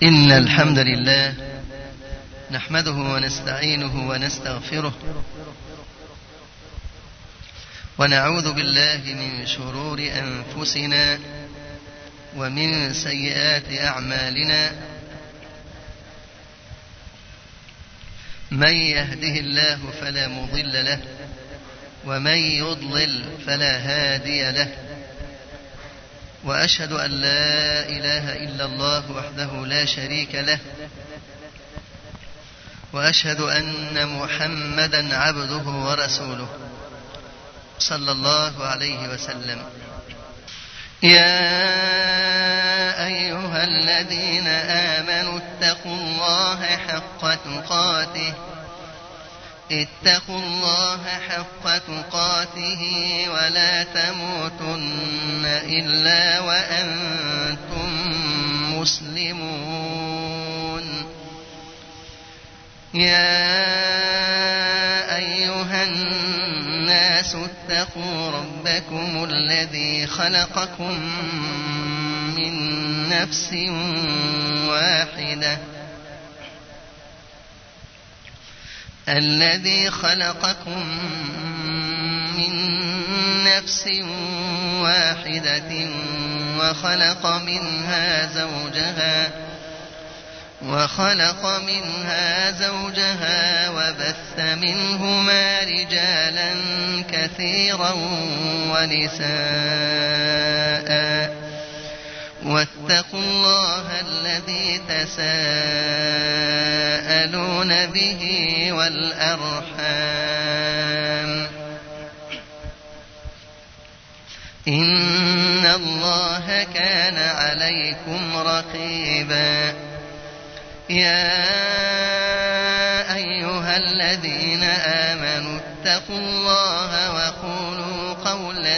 إن الحمد لله نحمده ونستعينه ونستغفره ونعوذ بالله من شرور أنفسنا ومن سيئات أعمالنا. من يهده الله فلا مضل له ومن يضلل فلا هادي له، وأشهد أن لا إله إلا الله وحده لا شريك له، وأشهد أن محمدا عبده ورسوله صلى الله عليه وسلم. يا أيها الذين آمنوا اتقوا الله حق تقاته ولا تموتن إلا وأنتم مسلمون. يا أيها الناس اتقوا ربكم الذي خلقكم من نفس واحدة وخلق منها زوجها وبث منهما رجالا كثيرا ونساء، واتقوا الله الذي تساءلون به والأرحام، إن الله كان عليكم رقيبا. يا أيها الذين آمنوا اتقوا الله وقولوا قولا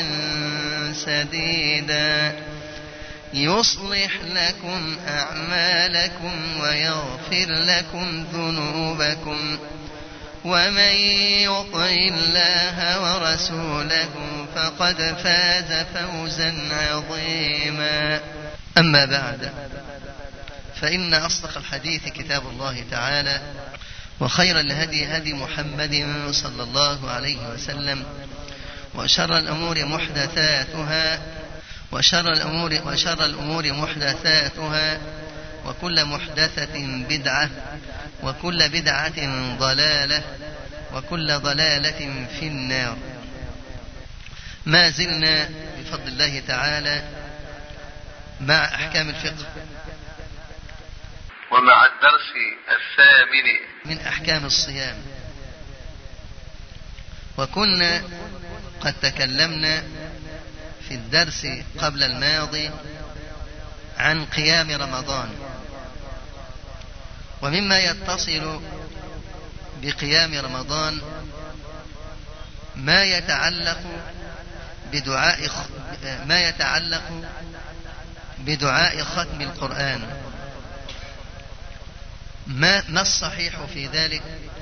سديدا يصلح لكم أعمالكم ويغفر لكم ذنوبكم، ومن يطع الله ورسوله فقد فاز فوزا عظيما. أما بعد، فإن أصدق الحديث كتاب الله تعالى، وخير الهدي هدي محمد صلى الله عليه وسلم، وشر الأمور محدثاتها وكل محدثة بدعة وكل بدعة ضلالة وكل ضلالة في النار. ما زلنا بفضل الله تعالى مع أحكام الفقه ومع الدرس الثامن من أحكام الصيام، وكنا قد تكلمنا في الدرس قبل الماضي عن قيام رمضان، ومما يتصل بقيام رمضان ما يتعلق بدعاء ختم القرآن. ما الصحيح في ذلك؟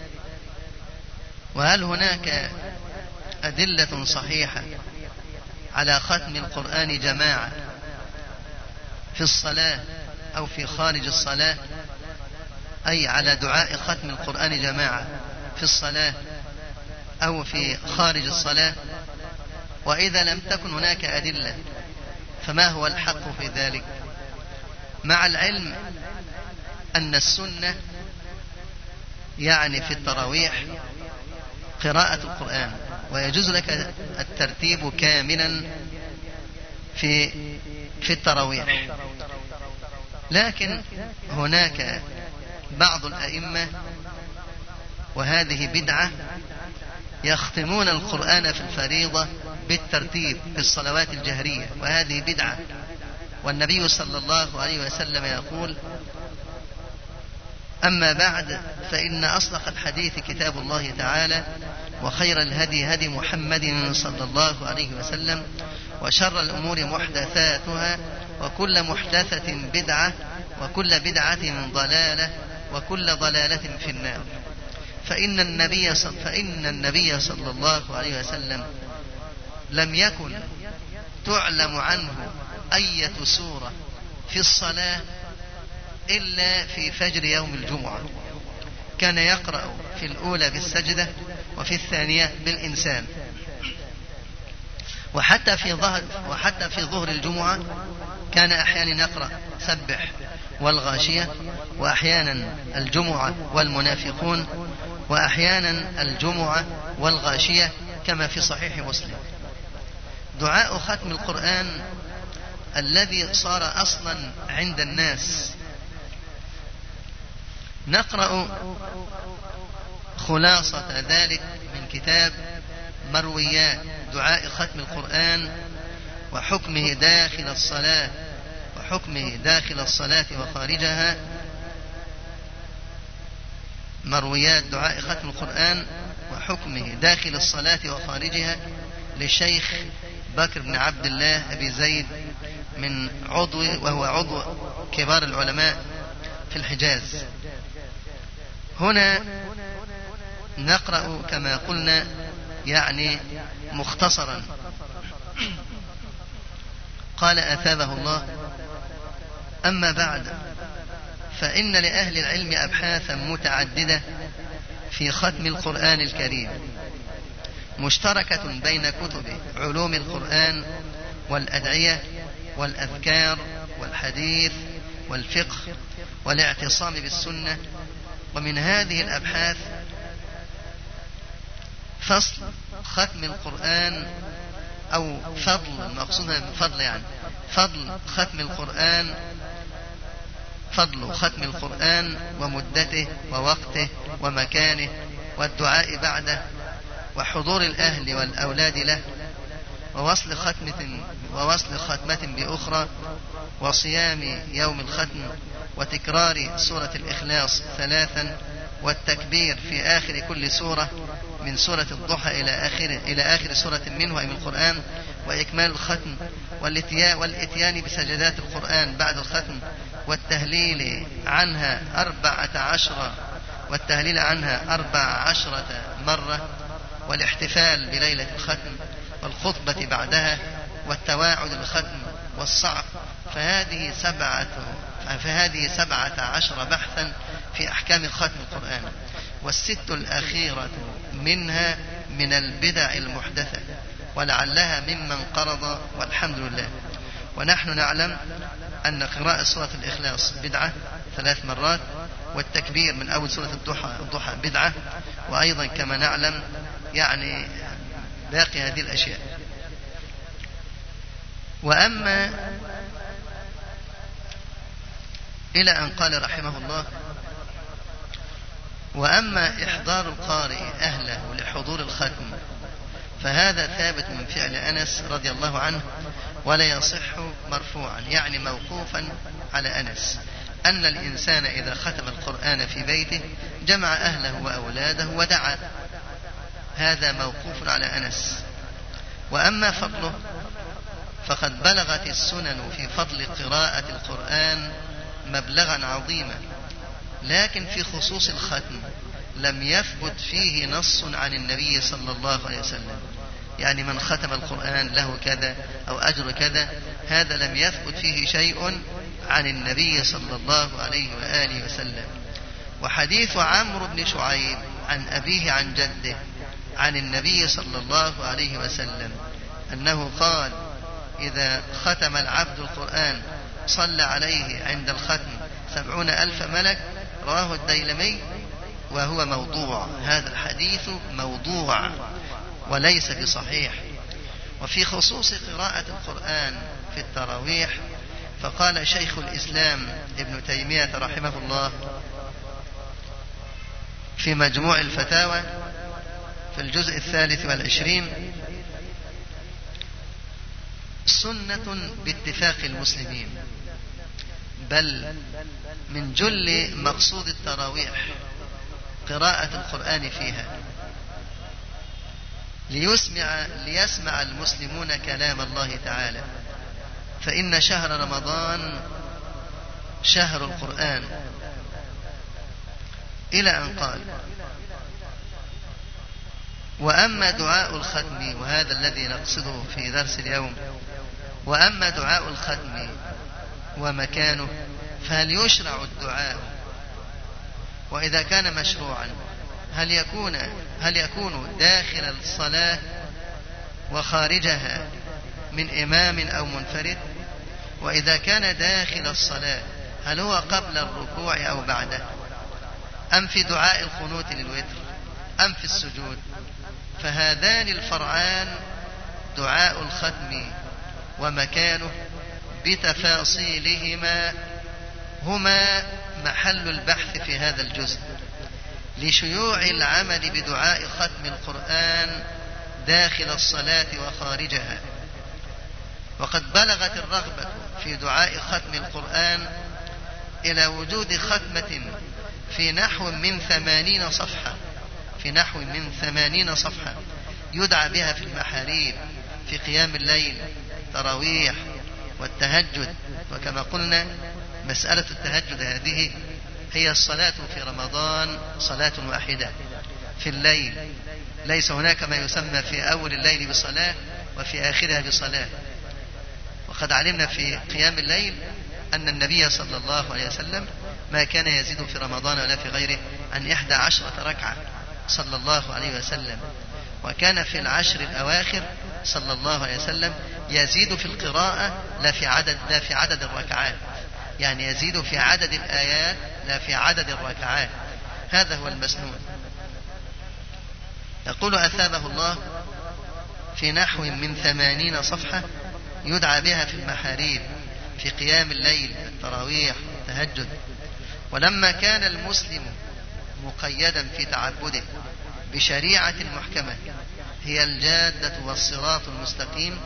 وهل هناك أدلة صحيحة على ختم القرآن جماعة في الصلاة أو في خارج الصلاة، أي على دعاء ختم القرآن جماعة في الصلاة أو في خارج الصلاة؟ وإذا لم تكن هناك أدلة فما هو الحق في ذلك؟ مع العلم أن السنة يعني في التراويح قراءة القرآن، ويجوز لك الترتيب كاملا في التراويح، لكن هناك بعض الأئمة، وهذه بدعة، يختمون القرآن في الفريضة بالترتيب في الصلوات الجهرية، وهذه بدعة. والنبي صلى الله عليه وسلم يقول: أما بعد، فإن أصدق الحديث كتاب الله تعالى، وخير الهدي هدي محمد صلى الله عليه وسلم، وشر الأمور محدثاتها وكل محدثة بدعة وكل بدعة ضلالة وكل ضلالة في النار. فإن النبي صلى الله عليه وسلم لم يكن تعلم عنه أية سورة في الصلاة إلا في فجر يوم الجمعة، كان يقرأ في الأولى بالسجدة وفي الثانية بالإنسان. وحتى في ظهر الجمعة كان أحيانا يقرأ سبح والغاشية، وأحيانا الجمعة والمنافقون، وأحيانا الجمعة والغاشية كما في صحيح مسلم. دعاء ختم القرآن الذي صار أصلا عند الناس، نقرأ خلاصة ذلك من كتاب مرويات دعاء ختم القرآن وحكمه داخل الصلاة وخارجها. مرويات دعاء ختم القرآن وحكمه داخل الصلاة وخارجها للشيخ بكر بن عبد الله أبي زيد وهو عضو كبار العلماء في الحجاز. هنا نقرأ كما قلنا يعني مختصرا. قال أثابه الله: أما بعد، فإن لأهل العلم أبحاثا متعددة في ختم القرآن الكريم، مشتركة بين كتب علوم القرآن والأدعية والأذكار والحديث والفقه والاعتصام بالسنة. ومن هذه الأبحاث فصل ختم القرآن، أو فضل، المقصود فضل يعني فضل ختم القرآن ومدته ووقته ومكانه والدعاء بعده وحضور الأهل والأولاد له ووصل ختمة بأخرى وصيام يوم الختم وتكرار سورة الإخلاص 3 والتكبير في آخر كل سورة من سورة الضحى إلى آخر سورة منه أي من القرآن، وإكمال الختم والإتيان بسجدات القرآن بعد الختم والتهليل عنها 14 مرة، والاحتفال بليلة الختم والخطبة بعدها والتواعد الختم والصعق. فهذه 17 بحثا في أحكام ختم القرآن، والست الأخيرة منها من البدع المحدثة ولعلها ممن قرض، والحمد لله. ونحن نعلم أن قراءة سورة الإخلاص بدعة 3 مرات، والتكبير من أول سورة الضحى بدعة، وأيضا كما نعلم يعني باقي هذه الأشياء. وأما إلى أن قال رحمه الله: وأما إحضار القارئ أهله لحضور الختم فهذا ثابت من فعل أنس رضي الله عنه، ولا يصح مرفوعا يعني موقوفا على أنس، أن الإنسان إذا ختم القرآن في بيته جمع أهله وأولاده ودعا، هذا موقوف على أنس. وأما فضله فقد بلغت السنن في فضل قراءة القرآن مبلغا عظيما، لكن في خصوص الختم لم يثبت فيه نص عن النبي صلى الله عليه وسلم، يعني من ختم القرآن له كذا أو أجر كذا، هذا لم يثبت فيه شيء عن النبي صلى الله عليه وآله وسلم. وحديث عمرو بن شعيب عن أبيه عن جده عن النبي صلى الله عليه وسلم أنه قال: إذا ختم العبد القرآن صلى عليه عند الختم 70,000 ملك، رواه الديلمي، وهو موضوع. هذا الحديث موضوع وليس بصحيح. وفي خصوص قراءة القرآن في التراويح فقال شيخ الإسلام ابن تيمية رحمه الله في مجموع الفتاوى في الجزء 23: سنة باتفاق المسلمين، بل من جل مقصود التراويح قراءة القرآن فيها ليسمع المسلمون كلام الله تعالى، فإن شهر رمضان شهر القرآن، إلى أن قال: وأما دعاء الختم، وهذا الذي نقصده في درس اليوم، وأما دعاء الختم ومكانه فهل يشرع الدعاء؟ وإذا كان مشروعا هل يكون داخل الصلاة وخارجها من إمام أو منفرد؟ وإذا كان داخل الصلاة هل هو قبل الركوع أو بعده، أم في دعاء القنوت للوتر، أم في السجود؟ فهذان الفرعان دعاء الختم ومكانه بتفاصيلهما هما محل البحث في هذا الجزء، لشيوع العمل بدعاء ختم القرآن داخل الصلاة وخارجها. وقد بلغت الرغبة في دعاء ختم القرآن إلى وجود ختمة في نحو من 80 صفحة يدعى بها في المحاريب، في قيام الليل، تراويح، والتهجد. وكما قلنا مسألة التهجد هذه هي الصلاة في رمضان صلاة واحدة في الليل، ليس هناك ما يسمى في أول الليل بصلاة وفي آخرها بصلاة. وقد علمنا في قيام الليل أن النبي صلى الله عليه وسلم ما كان يزيد في رمضان ولا في غيره عن 11 ركعة صلى الله عليه وسلم، وكان في العشر الأواخر صلى الله عليه وسلم يزيد في القراءة لا في عدد الركعات، يعني يزيد في عدد الآيات لا في عدد الركعات. هذا هو المسنون. يقول أثابه الله في نحو من 80 صفحة يدعى بها في المحاريب، في قيام الليل، التراويح، التهجد. ولما كان المسلم مقيدا في تعبده بشريعة محكمة هي الجادة والصراط المستقيم،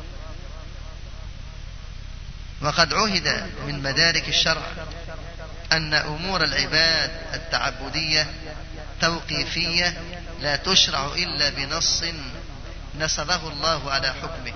وقد عهد من مدارك الشرع أن أمور العباد التعبدية توقيفية لا تشرع إلا بنص نسبه الله على حكمه.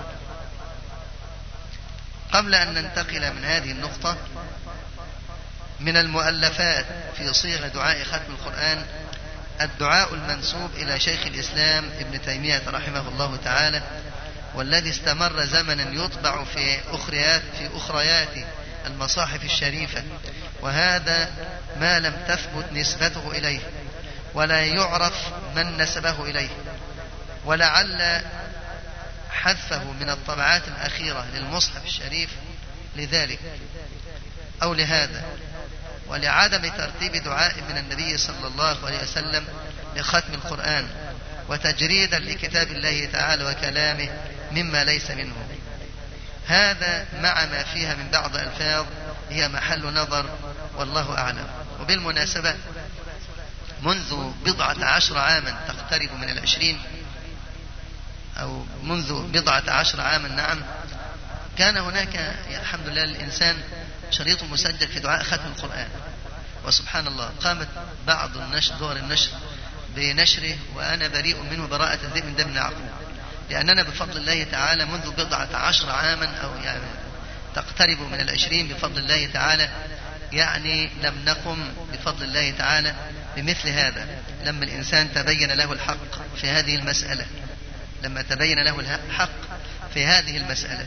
قبل أن ننتقل من هذه النقطة، من المؤلفات في صيغ دعاء ختم القرآن الدعاء المنسوب إلى شيخ الإسلام ابن تيمية رحمه الله تعالى، والذي استمر زمنا يطبع في أخريات المصاحف الشريفة، وهذا ما لم تثبت نسبته إليه ولا يعرف من نسبه إليه، ولعل حذفه من الطبعات الأخيرة للمصحف الشريف لذلك أو لهذا، ولعدم ترتيب دعاء من النبي صلى الله عليه وسلم لختم القرآن وتجريدا لكتاب الله تعالى وكلامه مما ليس منه. هذا مع ما فيها من بعض ألفاظ هي محل نظر والله أعلم. وبالمناسبة منذ 14 عاما تقترب من 20 أو منذ 14 عاما نعم، كان هناك الحمد لله للإنسان شريط مسجل في دعاء ختم القرآن، وسبحان الله قامت بعض دور النشر بنشره وأنا بريء منه براءة الذئب من دم يعقوب، لأننا بفضل الله تعالى منذ 14 عاما أو يعني تقترب من 20 بفضل الله تعالى، يعني لم نقم بفضل الله تعالى بمثل هذا. لما الإنسان تبين له الحق في هذه المسألة، لما تبين له الحق في هذه المسألة،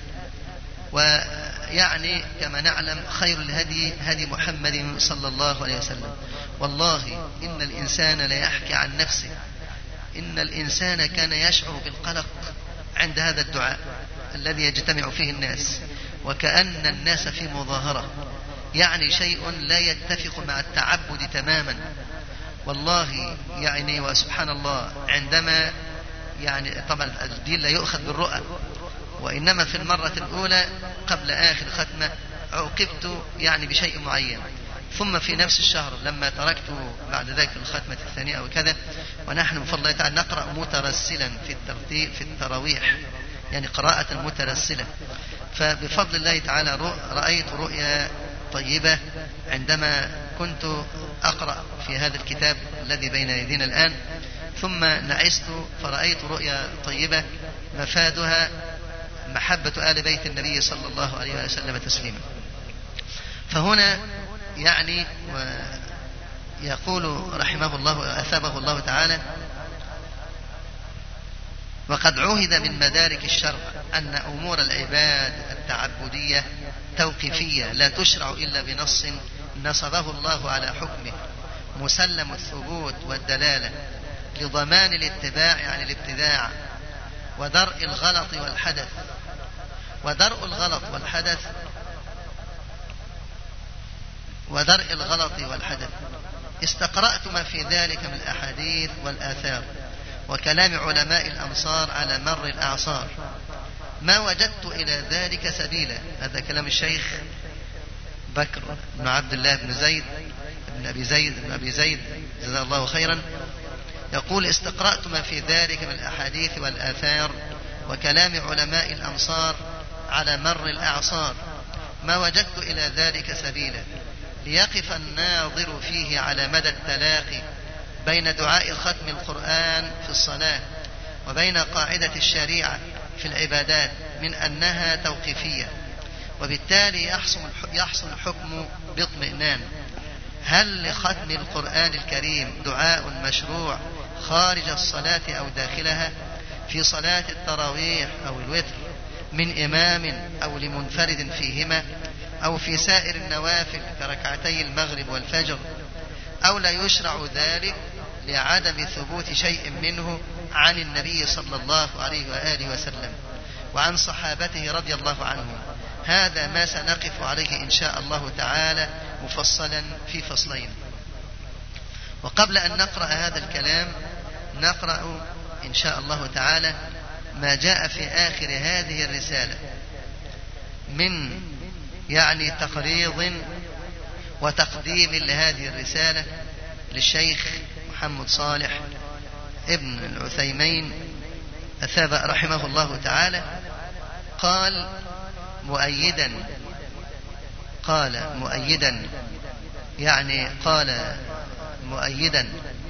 ويعني كما نعلم خير الهدي هدي محمد صلى الله عليه وسلم. والله إن الإنسان ليحكي عن نفسه، إن الإنسان كان يشعر بالقلق عند هذا الدعاء الذي يجتمع فيه الناس، وكأن الناس في مظاهرة، يعني شيء لا يتفق مع التعبد تماما. والله يعني وسبحان الله، عندما يعني طبعا الدين لا يؤخذ بالرؤى، وإنما في المرة الأولى قبل آخر ختمة عوقبت يعني بشيء معين، ثم في نفس الشهر لما تركت بعد ذلك الختمة الثانية أو كذا، ونحن بفضل الله تعالى نقرأ مترسلا في الترتيب في التراويح، يعني قراءة مترسلة. فبفضل الله تعالى رأيت رؤيا طيبة عندما كنت أقرأ في هذا الكتاب الذي بين يدينا الآن، ثم نعست فرأيت رؤيا طيبة مفادها محبة آل بيت النبي صلى الله عليه وسلم تسليما. فهنا يعني يقول رحمه الله أثابه الله تعالى: وقد عهد من مدارك الشرع أن أمور العباد التعبدية توقيفية لا تشرع إلا بنص نصبه الله على حكمه مسلم الثبوت والدلالة لضمان الاتباع عن الابتداع ودرء الغلط والحدث. استقرأت ما في ذلك من الأحاديث والآثار وكلام علماء الأمصار على مر الأعصار، ما وجدت إلى ذلك سبيلا. هذا كلام الشيخ بكر بن عبد الله بن أبي زيد جزاه الله خيرا، يقول: استقرأت ما في ذلك من الأحاديث والآثار وكلام علماء الأمصار على مر الأعصار، ما وجدت إلى ذلك سبيلا، ليقف الناظر فيه على مدى التلاقي بين دعاء ختم القرآن في الصلاة وبين قاعدة الشريعة في العبادات من أنها توقيفية، وبالتالي يحصل الحكم باطمئنان. هل لختم القرآن الكريم دعاء مشروع خارج الصلاة أو داخلها، في صلاة التراويح أو الوتر، من إمام أو لمنفرد فيهما، أو في سائر النوافل كركعتي المغرب والفجر، أو لا يشرع ذلك لعدم ثبوت شيء منه عن النبي صلى الله عليه وآله وسلم وعن صحابته رضي الله عنهم؟ هذا ما سنقف عليه إن شاء الله تعالى مفصلا في فصلين. وقبل أن نقرأ هذا الكلام نقرأ إن شاء الله تعالى ما جاء في آخر هذه الرسالة من تقريض وتقديم لهذه الرسالة للشيخ محمد صالح ابن العثيمين أثاب رحمه الله تعالى. قال مؤيدا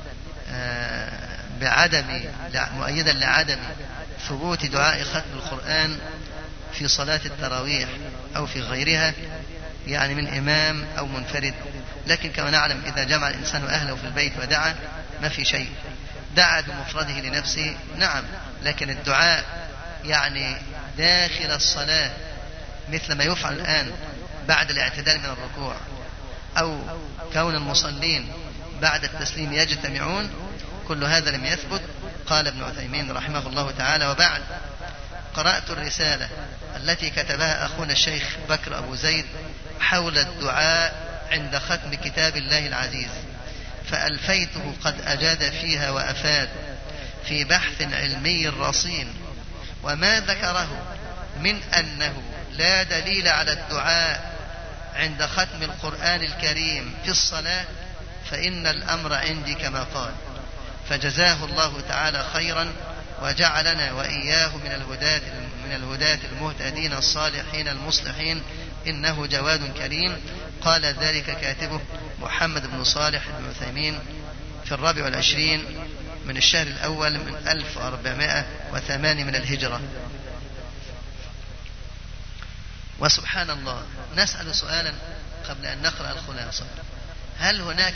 لعدم ثبوت دعاء ختم القرآن في صلاة التراويح أو في غيرها، من إمام أو منفرد. لكن كما نعلم إذا جمع الإنسان أهله في البيت ودعا ما في شيء، دعا بمفرده لنفسه نعم، لكن الدعاء داخل الصلاة مثل ما يفعل الآن بعد الاعتدال من الركوع، أو كون المصلين بعد التسليم يجتمعون، كل هذا لم يثبت. قال ابن عثيمين رحمه الله تعالى: وبعد قرأت الرسالة التي كتبها أخونا الشيخ بكر أبو زيد حول الدعاء عند ختم كتاب الله العزيز، فألفيته قد أجاد فيها وأفاد في بحث علمي رصين، وما ذكره من أنه لا دليل على الدعاء عند ختم القرآن الكريم في الصلاة، فإن الأمر عندي كما قال. فجزاه الله تعالى خيرا، وجعلنا وإياه من الهداة المهتدين الصالحين المصلحين، إنه جواد كريم. قال ذلك كاتبه محمد بن صالح بن عثيمين في 24 من الشهر الأول من 1408 من الهجرة. وسبحان الله، نسأل سؤالا قبل أن نقرأ الخلاصة: هل هناك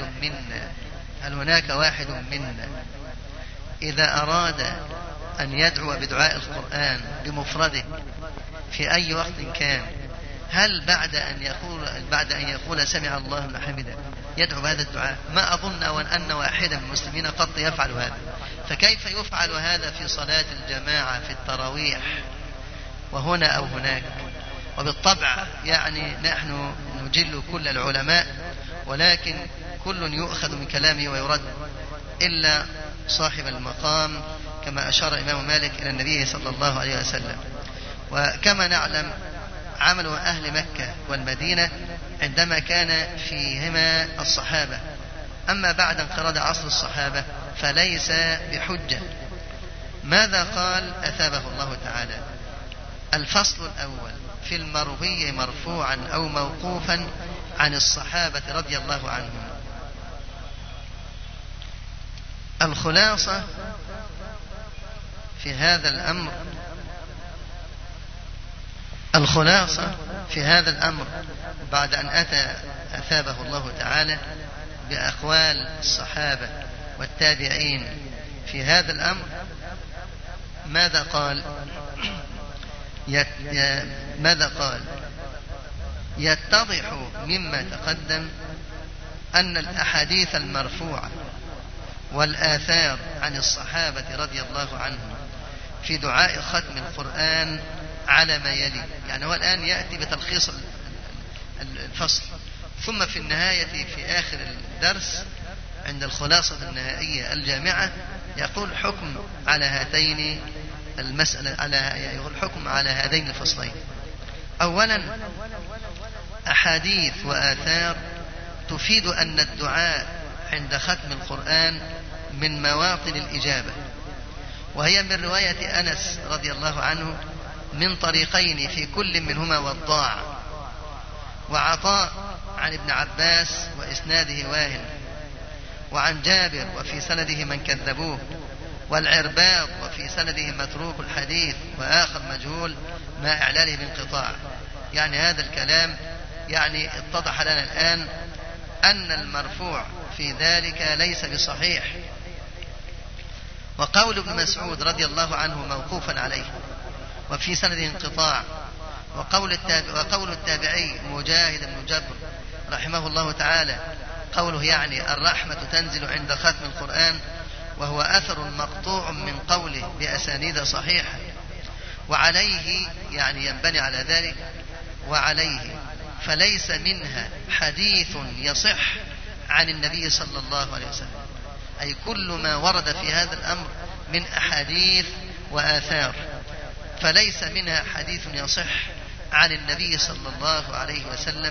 واحد منا إذا أراد أن يدعو بدعاء القرآن بمفرده في أي وقت كان، هل بعد أن يقول سمع الله لمن حمده يدعو بهذا الدعاء؟ ما أظن أن واحدا من المسلمين قط يفعل هذا، فكيف يفعل هذا في صلاة الجماعة في التراويح وهنا أو هناك؟ وبالطبع نحن نجل كل العلماء، ولكن كل يؤخذ من كلامه ويرد إلا صاحب المقام، كما أشار الإمام مالك إلى النبي صلى الله عليه وسلم. وكما نعلم عمل أهل مكة والمدينة عندما كان فيهما الصحابة، أما بعد انقراض عصر الصحابة فليس بحجة. ماذا قال أثابه الله تعالى؟ الفصل الأول في المروي مرفوعا أو موقوفا عن الصحابة رضي الله عنهم. الخلاصة في هذا الأمر بعد أن أتى أثابه الله تعالى بأقوال الصحابة والتابعين في هذا الأمر، ماذا قال؟ يتضح مما تقدم أن الأحاديث المرفوعة والآثار عن الصحابة رضي الله عنهم في دعاء ختم القرآن على ما يلي. يعني هو الآن يأتي بتلخيص الفصل، ثم في النهاية في آخر الدرس عند الخلاصة النهائية الجامعة يقول حكم على هاتين المسألة، يقول حكم على هذين الفصلين. أولا، أحاديث وآثار تفيد أن الدعاء عند ختم القرآن من مواطن الإجابة، وهي من رواية أنس رضي الله عنه من طريقين في كل منهما وضاع، وعطاء عن ابن عباس وإسناده واهن، وعن جابر وفي سنده من كذبوه، والعرباض وفي سنده متروك الحديث وآخر مجهول ما إعلاله بانقطاع. يعني هذا الكلام يعني اتضح لنا الآن أن المرفوع في ذلك ليس بصحيح. وقول ابن مسعود رضي الله عنه موقوفا عليه وفي سنده انقطاع، وقول التابعي مجاهد بن جبر رحمه الله تعالى قوله يعني الرحمة تنزل عند ختم القرآن، وهو أثر مقطوع من قوله بأسانيد صحيحة، وعليه يعني ينبني على ذلك، وعليه فليس منها حديث يصح عن النبي صلى الله عليه وسلم، أي كل ما ورد في هذا الأمر من أحاديث وآثار فليس منها حديث يصح عن النبي صلى الله عليه وسلم،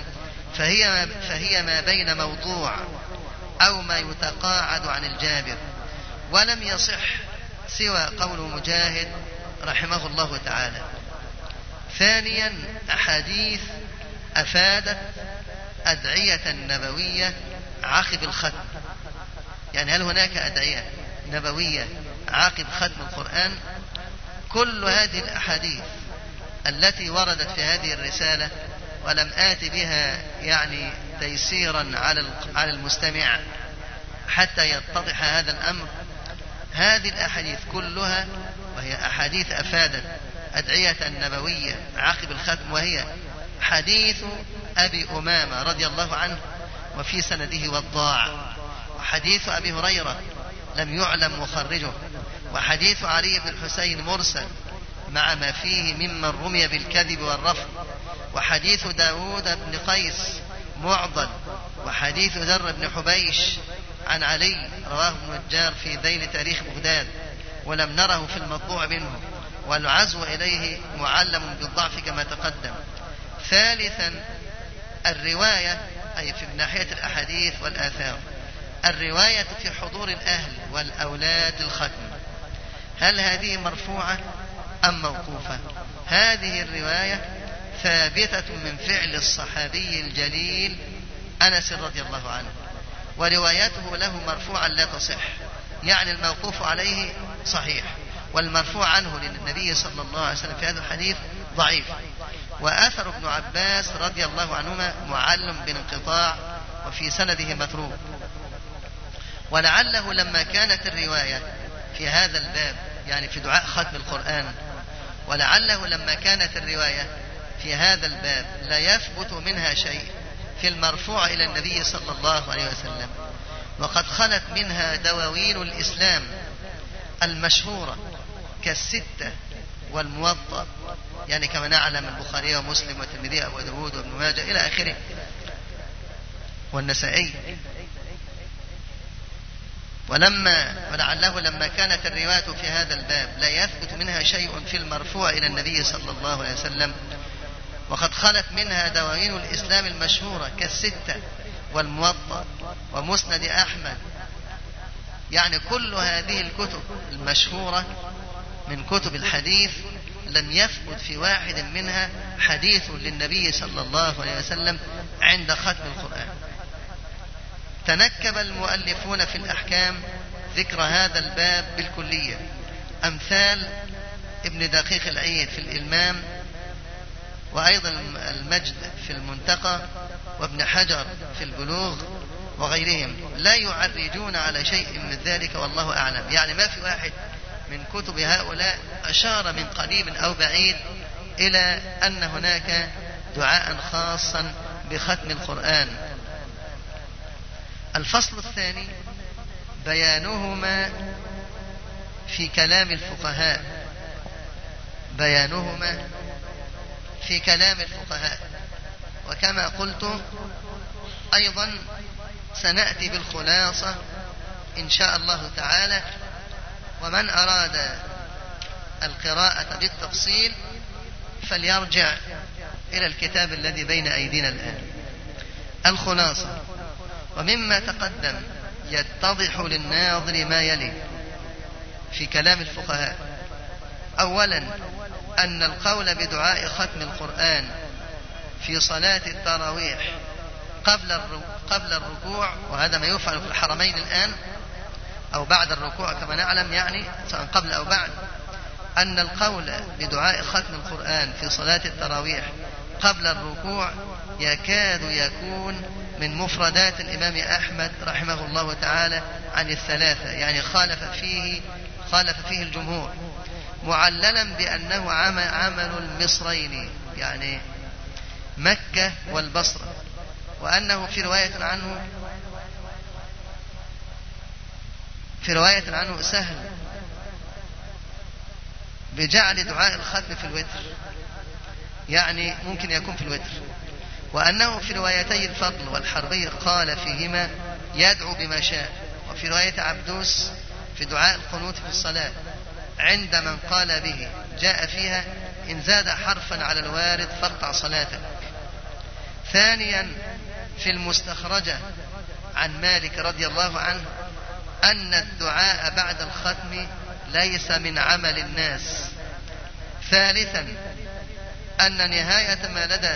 فهي ما بين موضوع أو ما يتقاعد عن الجابر. ولم يصح سوى قول مجاهد رحمه الله تعالى. ثانيا، أحاديث أفادت أدعية نبوية عقب الختم. يعني هل هناك أدعية نبوية عقب ختم القرآن؟ كل هذه الأحاديث التي وردت في هذه الرسالة ولم آت بها يعني تيسيرا على المستمع حتى يتضح هذا الأمر، هذه الأحاديث كلها وهي أحاديث أفادت أدعية نبوية عقب الختم، وهي حديث أبي أمامة رضي الله عنه وفي سنده وضاع، وحديث أبي هريرة لم يعلم مخرجه، وحديث علي بن الحسين مرسل مع ما فيه ممن رمي بالكذب والرفض، وحديث داود بن قيس معضل، وحديث ذر بن حبيش عن علي رواه ابن نجار في ذيل تاريخ بغداد ولم نره في المطبوع منه، والعزو إليه معلم بالضعف كما تقدم. ثالثا، الرواية أي في ناحية الأحاديث والآثار، الرواية في حضور الأهل والأولاد الختم، هل هذه مرفوعة أم موقوفة؟ هذه الرواية ثابتة من فعل الصحابي الجليل أنس رضي الله عنه، وروايته له مرفوعا لا تصح، يعني الموقوف عليه صحيح والمرفوع عنه للنبي صلى الله عليه وسلم في هذا الحديث ضعيف. وأثر ابن عباس رضي الله عنهما معلم بانقطاع وفي سنده متروك. ولعله لما كانت الرواية في هذا الباب يعني في دعاء ختم القرآن، ولعله لما كانت الرواية في هذا الباب لا يثبت منها شيء في المرفوع إلى النبي صلى الله عليه وسلم، وقد خلت منها دواوين الإسلام المشهورة كالستة والموطأ، يعني كما نعلم البخاري ومسلم والترمذي وأبو داود وابن ماجه إلى آخره والنسائي. ولعله لما كانت الرواية في هذا الباب لا يثبت منها شيء في المرفوع إلى النبي صلى الله عليه وسلم، وقد خلت منها دواوين الإسلام المشهورة كالستة والموطأ ومسند أحمد، يعني كل هذه الكتب المشهورة من كتب الحديث لم يثبت في واحد منها حديث للنبي صلى الله عليه وسلم عند ختم القرآن. تنكب المؤلفون في الأحكام ذكر هذا الباب بالكلية، أمثال ابن دقيق العيد في الإلمام، وأيضا المجد في المنتقى، وابن حجر في البلوغ وغيرهم، لا يعرجون على شيء من ذلك والله أعلم. يعني ما في واحد من كتب هؤلاء أشار من قريب أو بعيد إلى أن هناك دعاء خاصا بختم القرآن. الفصل الثاني بيانهما في كلام الفقهاء، بيانهما في كلام الفقهاء. وكما قلت أيضا سنأتي بالخلاصة إن شاء الله تعالى، ومن أراد القراءة بالتفصيل فليرجع إلى الكتاب الذي بين أيدينا الآن. الخلاصة: ومما تقدم يتضح للناظر ما يلي في كلام الفقهاء. أولا أن القول بدعاء ختم القرآن في صلاة التراويح قبل الركوع، وهذا ما يفعل في الحرمين الآن، أو بعد الركوع كما نعلم، يعني سواء قبل أو بعد، أن القول بدعاء ختم القرآن في صلاة التراويح قبل الركوع يكاد يكون من مفردات الإمام أحمد رحمه الله تعالى عن الثلاثة، يعني خالف فيه الجمهور، معللا بأنه عمل المصرين، يعني مكة والبصرة، وأنه في رواية عنه سهل بجعل دعاء الختم في الوتر، يعني ممكن يكون في الوتر، وأنه في روايتي الفضل والحربي قال فيهما يدعو بما شاء. وفي رواية عبدوس في دعاء القنوت في الصلاة عند من قال به جاء فيها إن زاد حرفا على الوارد فاقطع صلاته. ثانيا في المستخرجة عن مالك رضي الله عنه أن الدعاء بعد الختم ليس من عمل الناس. ثالثا أن نهاية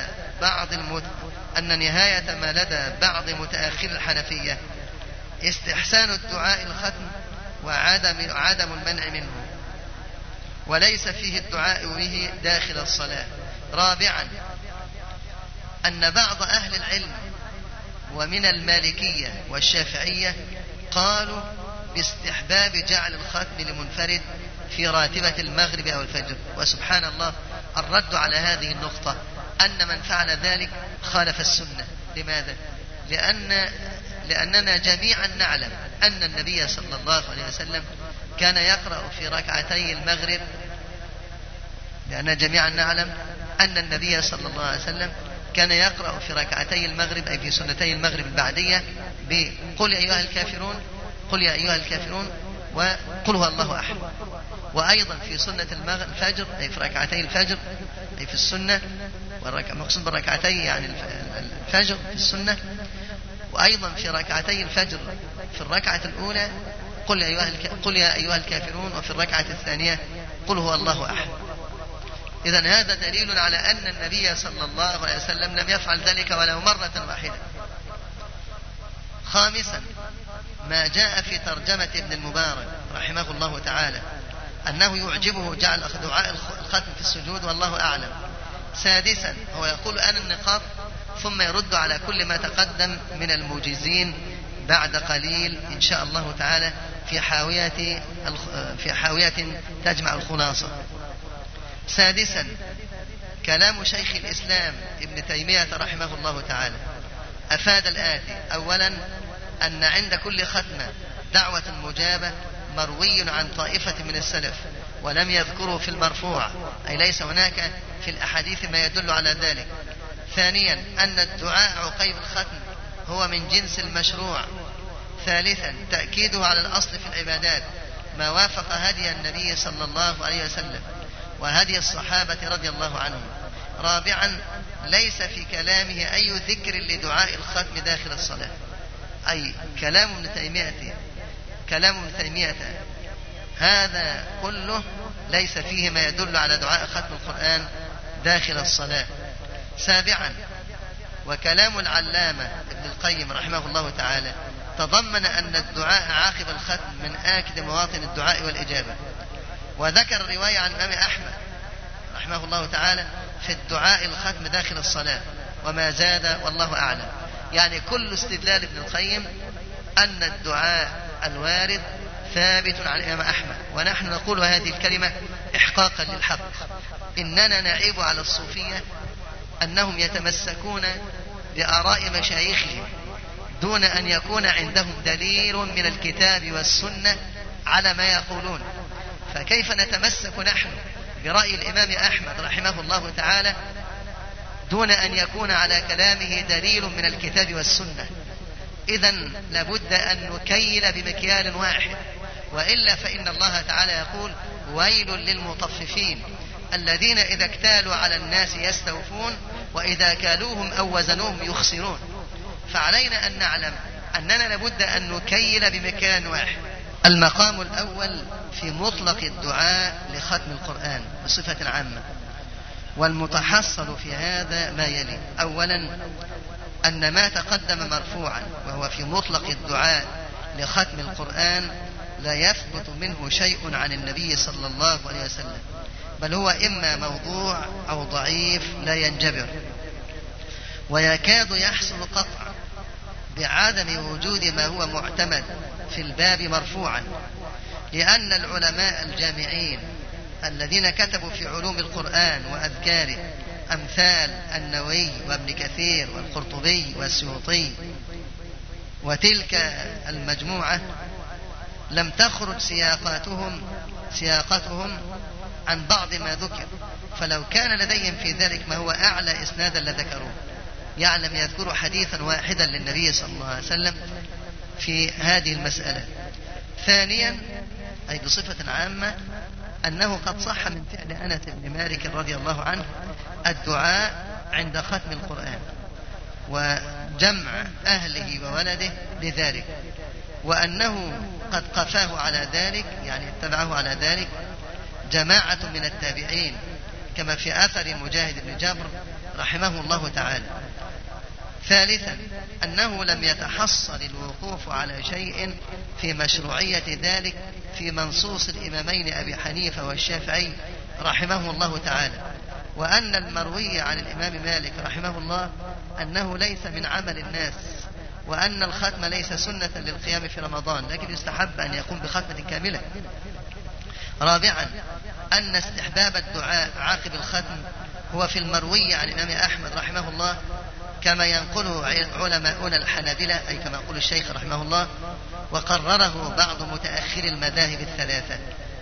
ما لدى بعض متأخر الحنفية استحسان الدعاء الختم وعدم المنع منه، وليس فيه الدعاء به داخل الصلاة. رابعا أن بعض أهل العلم ومن المالكية والشافعية قالوا باستحباب جعل الختم لمنفرد في راتبة المغرب أو الفجر. وسبحان الله، الرد على هذه النقطة أن من فعل ذلك خالف السنة. لماذا؟ لأننا جميعا نعلم أن النبي صلى الله عليه وسلم كان يقرأ في ركعتي المغرب، لأننا جميعا نعلم أن النبي صلى الله عليه وسلم كان يقرأ في ركعتي المغرب، أي في سنتي المغرب البعدية، بقل أيها الكافرون، قل يا أيها الكافرون، وقل هو الله أحد. وأيضا في سنة الفجر، أي في ركعتي الفجر، أي في السنة، مقصود بالركعتي يعني الفجر في السنة. وأيضا في ركعتي الفجر في الركعة الأولى قل يا أيها الكافرون، وفي الركعة الثانية قل هو الله أحد. إذن هذا دليل على أن النبي صلى الله عليه وسلم لم يفعل ذلك ولو مرة واحدة. خامسا ما جاء في ترجمة ابن المبارك رحمه الله تعالى أنه يعجبه جعل دعاء الختم في السجود، والله أعلم. سادسا هو يقول أنا النقاط، ثم يرد على كل ما تقدم من الموجزين بعد قليل إن شاء الله تعالى في حاوية تجمع الخلاصة. سادسا كلام شيخ الإسلام ابن تيمية رحمه الله تعالى أفاد الآتي: أولا أن عند كل ختمة دعوة مجابة مروي عن طائفة من السلف ولم يذكروا في المرفوع، أي ليس هناك في الأحاديث ما يدل على ذلك. ثانيا أن الدعاء عقيب الختم هو من جنس المشروع. ثالثا تأكيده على الأصل في العبادات ما وافق هدي النبي صلى الله عليه وسلم وهدي الصحابة رضي الله عنهم. رابعا ليس في كلامه أي ذكر لدعاء الختم داخل الصلاة، أي كلام ابن تيمية هذا كله ليس فيه ما يدل على دعاء ختم القرآن داخل الصلاة. سابعا وكلام العلامة ابن القيم رحمه الله تعالى تضمن أن الدعاء عاقب الختم من آكد مواطن الدعاء والإجابة. وذكر الرواية عن الإمام أحمد رحمه الله تعالى في الدعاء الختم داخل الصلاة وما زاد والله أعلم. يعني كل استدلال ابن القيم أن الدعاء الوارد ثابت عن الإمام أحمد. ونحن نقول هذه الكلمة إحقاقا للحق. إننا نعيب على الصوفية أنهم يتمسكون بآراء مشايخهم دون أن يكون عندهم دليل من الكتاب والسنة على ما يقولون. فكيف نتمسك نحن برأي الإمام أحمد رحمه الله تعالى دون أن يكون على كلامه دليل من الكتاب والسنة؟ إذن لابد أن نكيل بمكيال واحد، وإلا فإن الله تعالى يقول: ويل للمطففين الذين إذا اكتالوا على الناس يستوفون وإذا كالوهم أو وزنوهم يخسرون. فعلينا أن نعلم أننا لابد أن نكيل بمكيال واحد. المقام الأول في مطلق الدعاء لختم القرآن بصفة عامة، والمتحصل في هذا ما يلي: أولا، أن ما تقدم مرفوعا وهو في مطلق الدعاء لختم القرآن لا يثبت منه شيء عن النبي صلى الله عليه وسلم، بل هو إما موضوع أو ضعيف لا ينجبر، ويكاد يحصل قطعا بعدم وجود ما هو معتمد في الباب مرفوعا، لأن العلماء الجامعين الذين كتبوا في علوم القرآن وأذكاره أمثال النووي وابن كثير والقرطبي والسيوطي وتلك المجموعة لم تخرج سياقتهم عن بعض ما ذكر، فلو كان لديهم في ذلك ما هو أعلى إسنادا لذكروه. يعلم يذكر حديثا واحدا للنبي صلى الله عليه وسلم في هذه المسألة. ثانيا، أي بصفة عامة، أنه قد صح من فعل أنس بن مالك رضي الله عنه الدعاء عند ختم القرآن وجمع أهله وولده لذلك، وأنه قد قفاه على ذلك، يعني اتبعه على ذلك جماعة من التابعين، كما في أثر مجاهد بن جبر رحمه الله تعالى. ثالثا، أنه لم يتحصل الوقوف على شيء في مشروعية ذلك في منصوص الإمامين أبي حنيفة والشافعي رحمه الله تعالى، وأن المروي عن الإمام مالك رحمه الله أنه ليس من عمل الناس، وأن الختم ليس سنة للقيام في رمضان، لكن يستحب أن يقوم بختمة كاملة. رابعا، أن استحباب الدعاء عقب الختم هو في المروي عن الإمام أحمد رحمه الله، كما ينقله علماؤنا الحنابلة، أي كما يقول الشيخ رحمه الله، وقرره بعض متأخر المذاهب الثلاثة.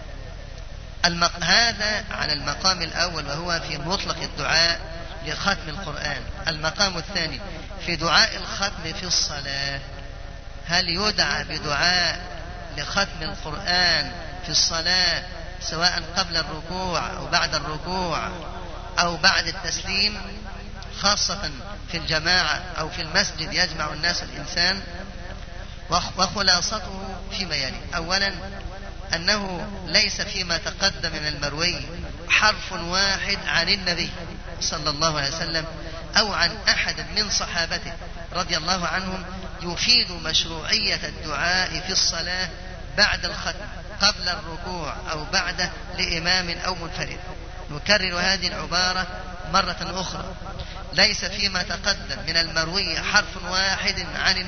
هذا عن المقام الأول وهو في مطلق الدعاء لختم القرآن. المقام الثاني في دعاء الختم في الصلاة: هل يدعى بدعاء لختم القرآن في الصلاة سواء قبل الركوع أو بعد الركوع أو بعد التسليم، خاصة في الجماعة أو في المسجد يجمع الناس الإنسان؟ وخلاصته فيما يلي: أولا، أنه ليس فيما تقدم من المروي حرف واحد عن النبي صلى الله عليه وسلم أو عن أحد من صحابته رضي الله عنهم يفيد مشروعية الدعاء في الصلاة بعد الختم قبل الركوع أو بعده لإمام أو منفرد. نكرر هذه العبارة مرة أخرى: ليس فيما تقدم من المروي حرف واحد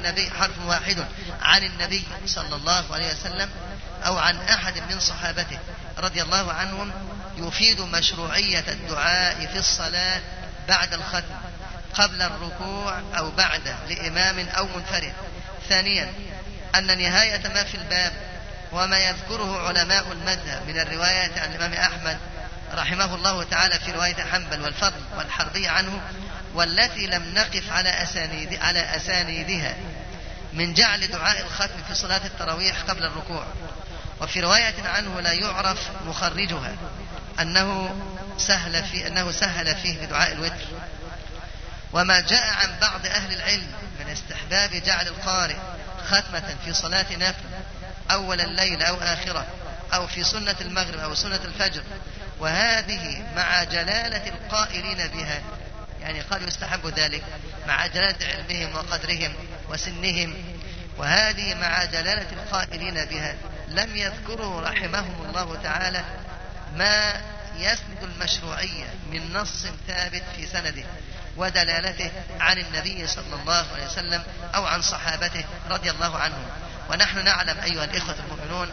عن النبي صلى الله عليه وسلم أو عن أحد من صحابته رضي الله عنهم يفيد مشروعية الدعاء في الصلاة بعد الختم قبل الركوع أو بعده لإمام أو منفرد. ثانيا، أن نهاية ما في الباب وما يذكره علماء المذهب من الروايات عن الإمام أحمد رحمه الله تعالى في رواية حنبل والفضل والحربية عنه، والتي لم نقف على أسانيدها، من جعل دعاء الختم في صلاة التراويح قبل الركوع. وفي رواية عنه لا يعرف مخرجها أنه سهل فيه بدعاء الوتر. وما جاء عن بعض أهل العلم من استحباب جعل القارئ ختمة في صلاة نفل أول الليل أو آخرة أو في سنة المغرب أو سنة الفجر، وهذه مع جلالة القائلين بها، يعني قالوا يستحب ذلك مع جلالة علمهم وقدرهم وسنهم، وهذه مع جلالة القائلين بها لم يذكروا رحمهم الله تعالى ما يسند المشروعية من نص ثابت في سنده ودلالته عن النبي صلى الله عليه وسلم أو عن صحابته رضي الله عنهم. ونحن نعلم أيها الإخوة المؤمنون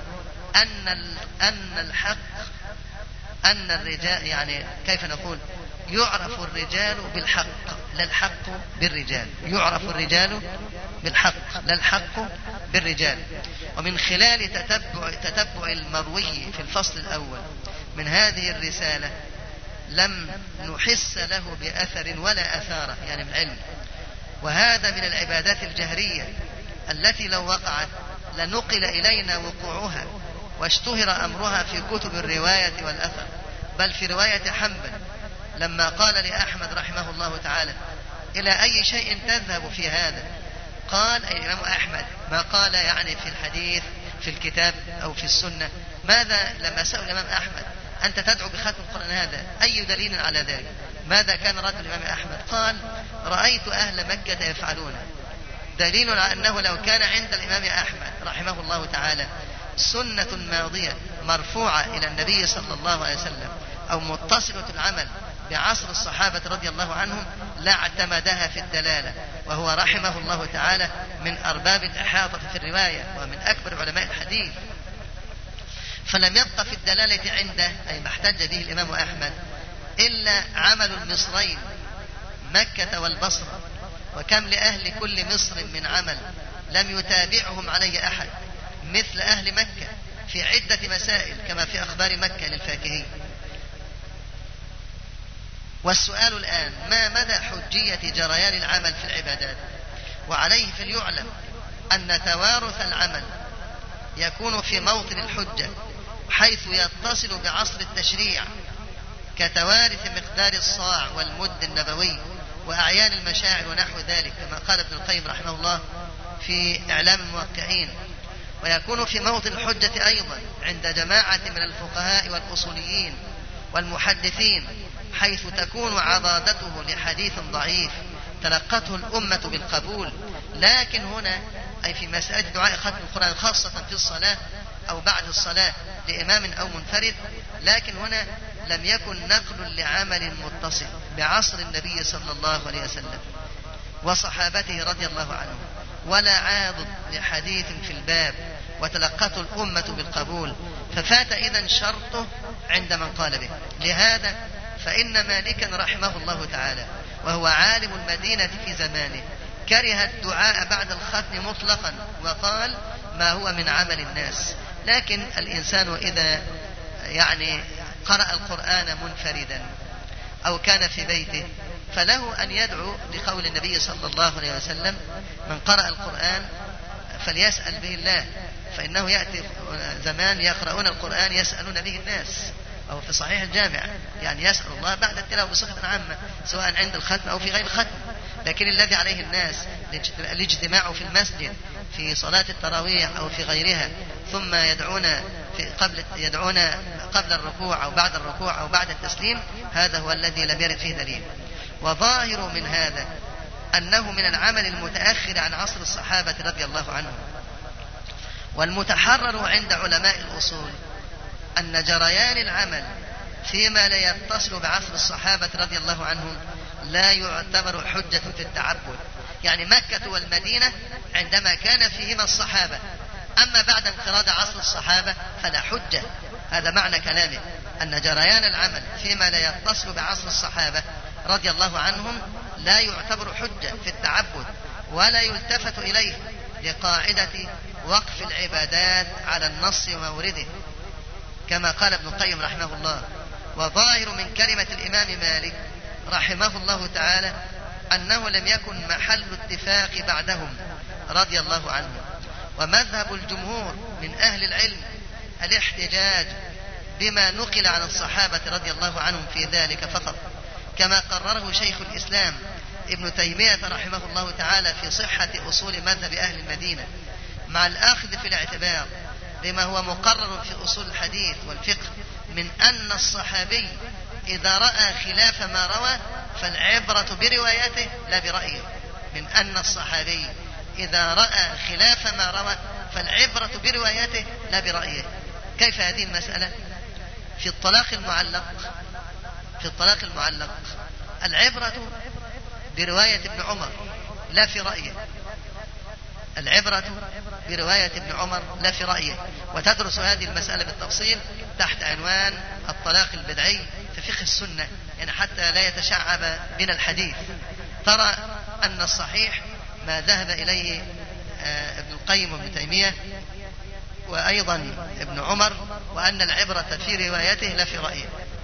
أن الرجال، يعني كيف نقول، يعرف الرجال بالحق لا الحق بالرجال، يعرف الرجال بالحق لا الحق بالرجال. ومن خلال تتبع المروي في الفصل الأول من هذه الرسالة لم نحس له بأثر ولا أثار، يعني من علم. وهذا من العبادات الجهرية التي لو وقعت لنقل إلينا وقوعها واشتهر أمرها في كتب الرواية والأثر. بل في رواية حنبل لما قال لأحمد رحمه الله تعالى: إلى أي شيء تذهب في هذا؟ قال أي الإمام أحمد ما قال يعني في الحديث في الكتاب أو في السنة. ماذا لما سأل الإمام أحمد: أنت تدعو بختم القرآن، هذا أي دليل على ذلك؟ ماذا كان رد الإمام أحمد؟ قال: رأيت أهل مكة يفعلون. دليل على أنه لو كان عند الإمام أحمد رحمه الله تعالى سنة ماضية مرفوعة إلى النبي صلى الله عليه وسلم أو متصلة العمل بعصر الصحابة رضي الله عنهم لا اعتمدها في الدلالة، وهو رحمه الله تعالى من أرباب الإحاطة في الرواية ومن أكبر علماء الحديث. فلم يبقى في الدلالة عنده أي ما احتج به الإمام أحمد إلا عمل المصرين مكة والبصرة، وكم لأهل كل مصر من عمل لم يتابعهم عليه أحد مثل أهل مكة في عدة مسائل كما في أخبار مكة للفاكهي. والسؤال الآن: ما مدى حجية جريان العمل في العبادات؟ وعليه فليعلم أن توارث العمل يكون في موطن الحجة حيث يتصل بعصر التشريع كتوارث مقدار الصاع والمد النبوي وأعيان المشاعر ونحو ذلك، كما قال ابن القيم رحمه الله في إعلام الموقعين. ويكون في موطن الحجة أيضا عند جماعة من الفقهاء والأصوليين والمحدثين حيث تكون عضادته لحديث ضعيف تلقته الأمة بالقبول. لكن هنا أي في مسألة دعاء ختم القرآن خاصة في الصلاة أو بعد الصلاة لإمام أو منفرد، لكن هنا لم يكن نقل لعمل متصل بعصر النبي صلى الله عليه وسلم وصحابته رضي الله عنهم، ولا عاضد لحديث في الباب وتلقته الأمة بالقبول، ففات إذن شرطه عند من قال به. لهذا فإن مالكا رحمه الله تعالى وهو عالم المدينة في زمانه كره الدعاء بعد الختم مطلقا وقال: ما هو من عمل الناس. لكن الإنسان إذا يعني قرأ القرآن منفردا أو كان في بيته فله أن يدعو لقول النبي صلى الله عليه وسلم: من قرأ القرآن فليسأل به الله، فإنه يأتي زمان يقرؤون القرآن يسألون به الناس، أو في صحيح الجامع يعني يسأل الله بعد التلاوة بصفة عامة سواء عند الختم أو في غير الختم. لكن الذي عليه الناس الاجتماع في المسجد في صلاة التراويح أو في غيرها ثم يدعون قبل الركوع أو بعد الركوع أو بعد التسليم، هذا هو الذي لم يرد فيه دليل. وظاهر من هذا أنه من العمل المتأخر عن عصر الصحابة رضي الله عنهم. والمتحرر عند علماء الأصول أن جريان العمل فيما لا يتصل بعصر الصحابة رضي الله عنهم لا يعتبر حجة في التعبد. يعني مكة والمدينة عندما كان فيهما الصحابة، أما بعد انقراض عصر الصحابة فلا حجة. هذا معنى كلامه، أن جريان العمل فيما لا يتصل بعصر الصحابة رضي الله عنهم لا يعتبر حجة في التعبد ولا يلتفت إليه لقاعدة وقف العبادات على النص ومورده، كما قال ابن القيم رحمه الله. وظاهر من كلمة الإمام مالك رحمه الله تعالى أنه لم يكن محل اتفاق بعدهم رضي الله عنهم. ومذهب الجمهور من أهل العلم الاحتجاج بما نقل عن الصحابة رضي الله عنهم في ذلك فقط، كما قرره شيخ الإسلام ابن تيمية رحمه الله تعالى في صحة أصول مذهب أهل المدينة، مع الأخذ في الاعتبار بما هو مقرر في أصول الحديث والفقه من أن الصحابي إذا رأى خلاف ما روى فالعبرة بروايته لا برأيه. من أن الصحابي إذا رأى خلاف ما روى فالعبرة بروايته لا برأيه. كيف هذه المسألة؟ في الطلاق المعلق العبرة برواية ابن عمر لا في رأيه. العبرة برواية ابن عمر لا في رأيه. وتدرس هذه المسألة بالتفصيل تحت عنوان الطلاق البدعي في فقه السنة، يعني حتى لا يتشعب بنا الحديث. ترى أن الصحيح ما ذهب إليه ابن القيم وابن تيمية وأيضا ابن عمر، وأن العبرة في روايته لا في رأيه.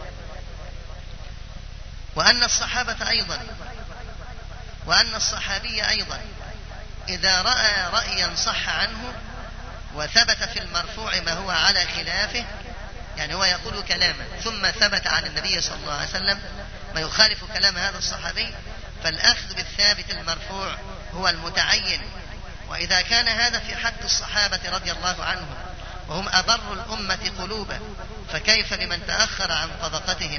وأن الصحابة أيضا، وأن الصحابي أيضا إذا رأى رأيا صح عنه وثبت في المرفوع ما هو على خلافه، يعني هو يقول كلاما ثم ثبت عن النبي صلى الله عليه وسلم ما يخالف كلام هذا الصحابي، فالأخذ بالثابت المرفوع هو المتعين. وإذا كان هذا في حق الصحابة رضي الله عنهم وهم أبر الأمة قلوبا، فكيف بمن تأخر عن طبقتهم؟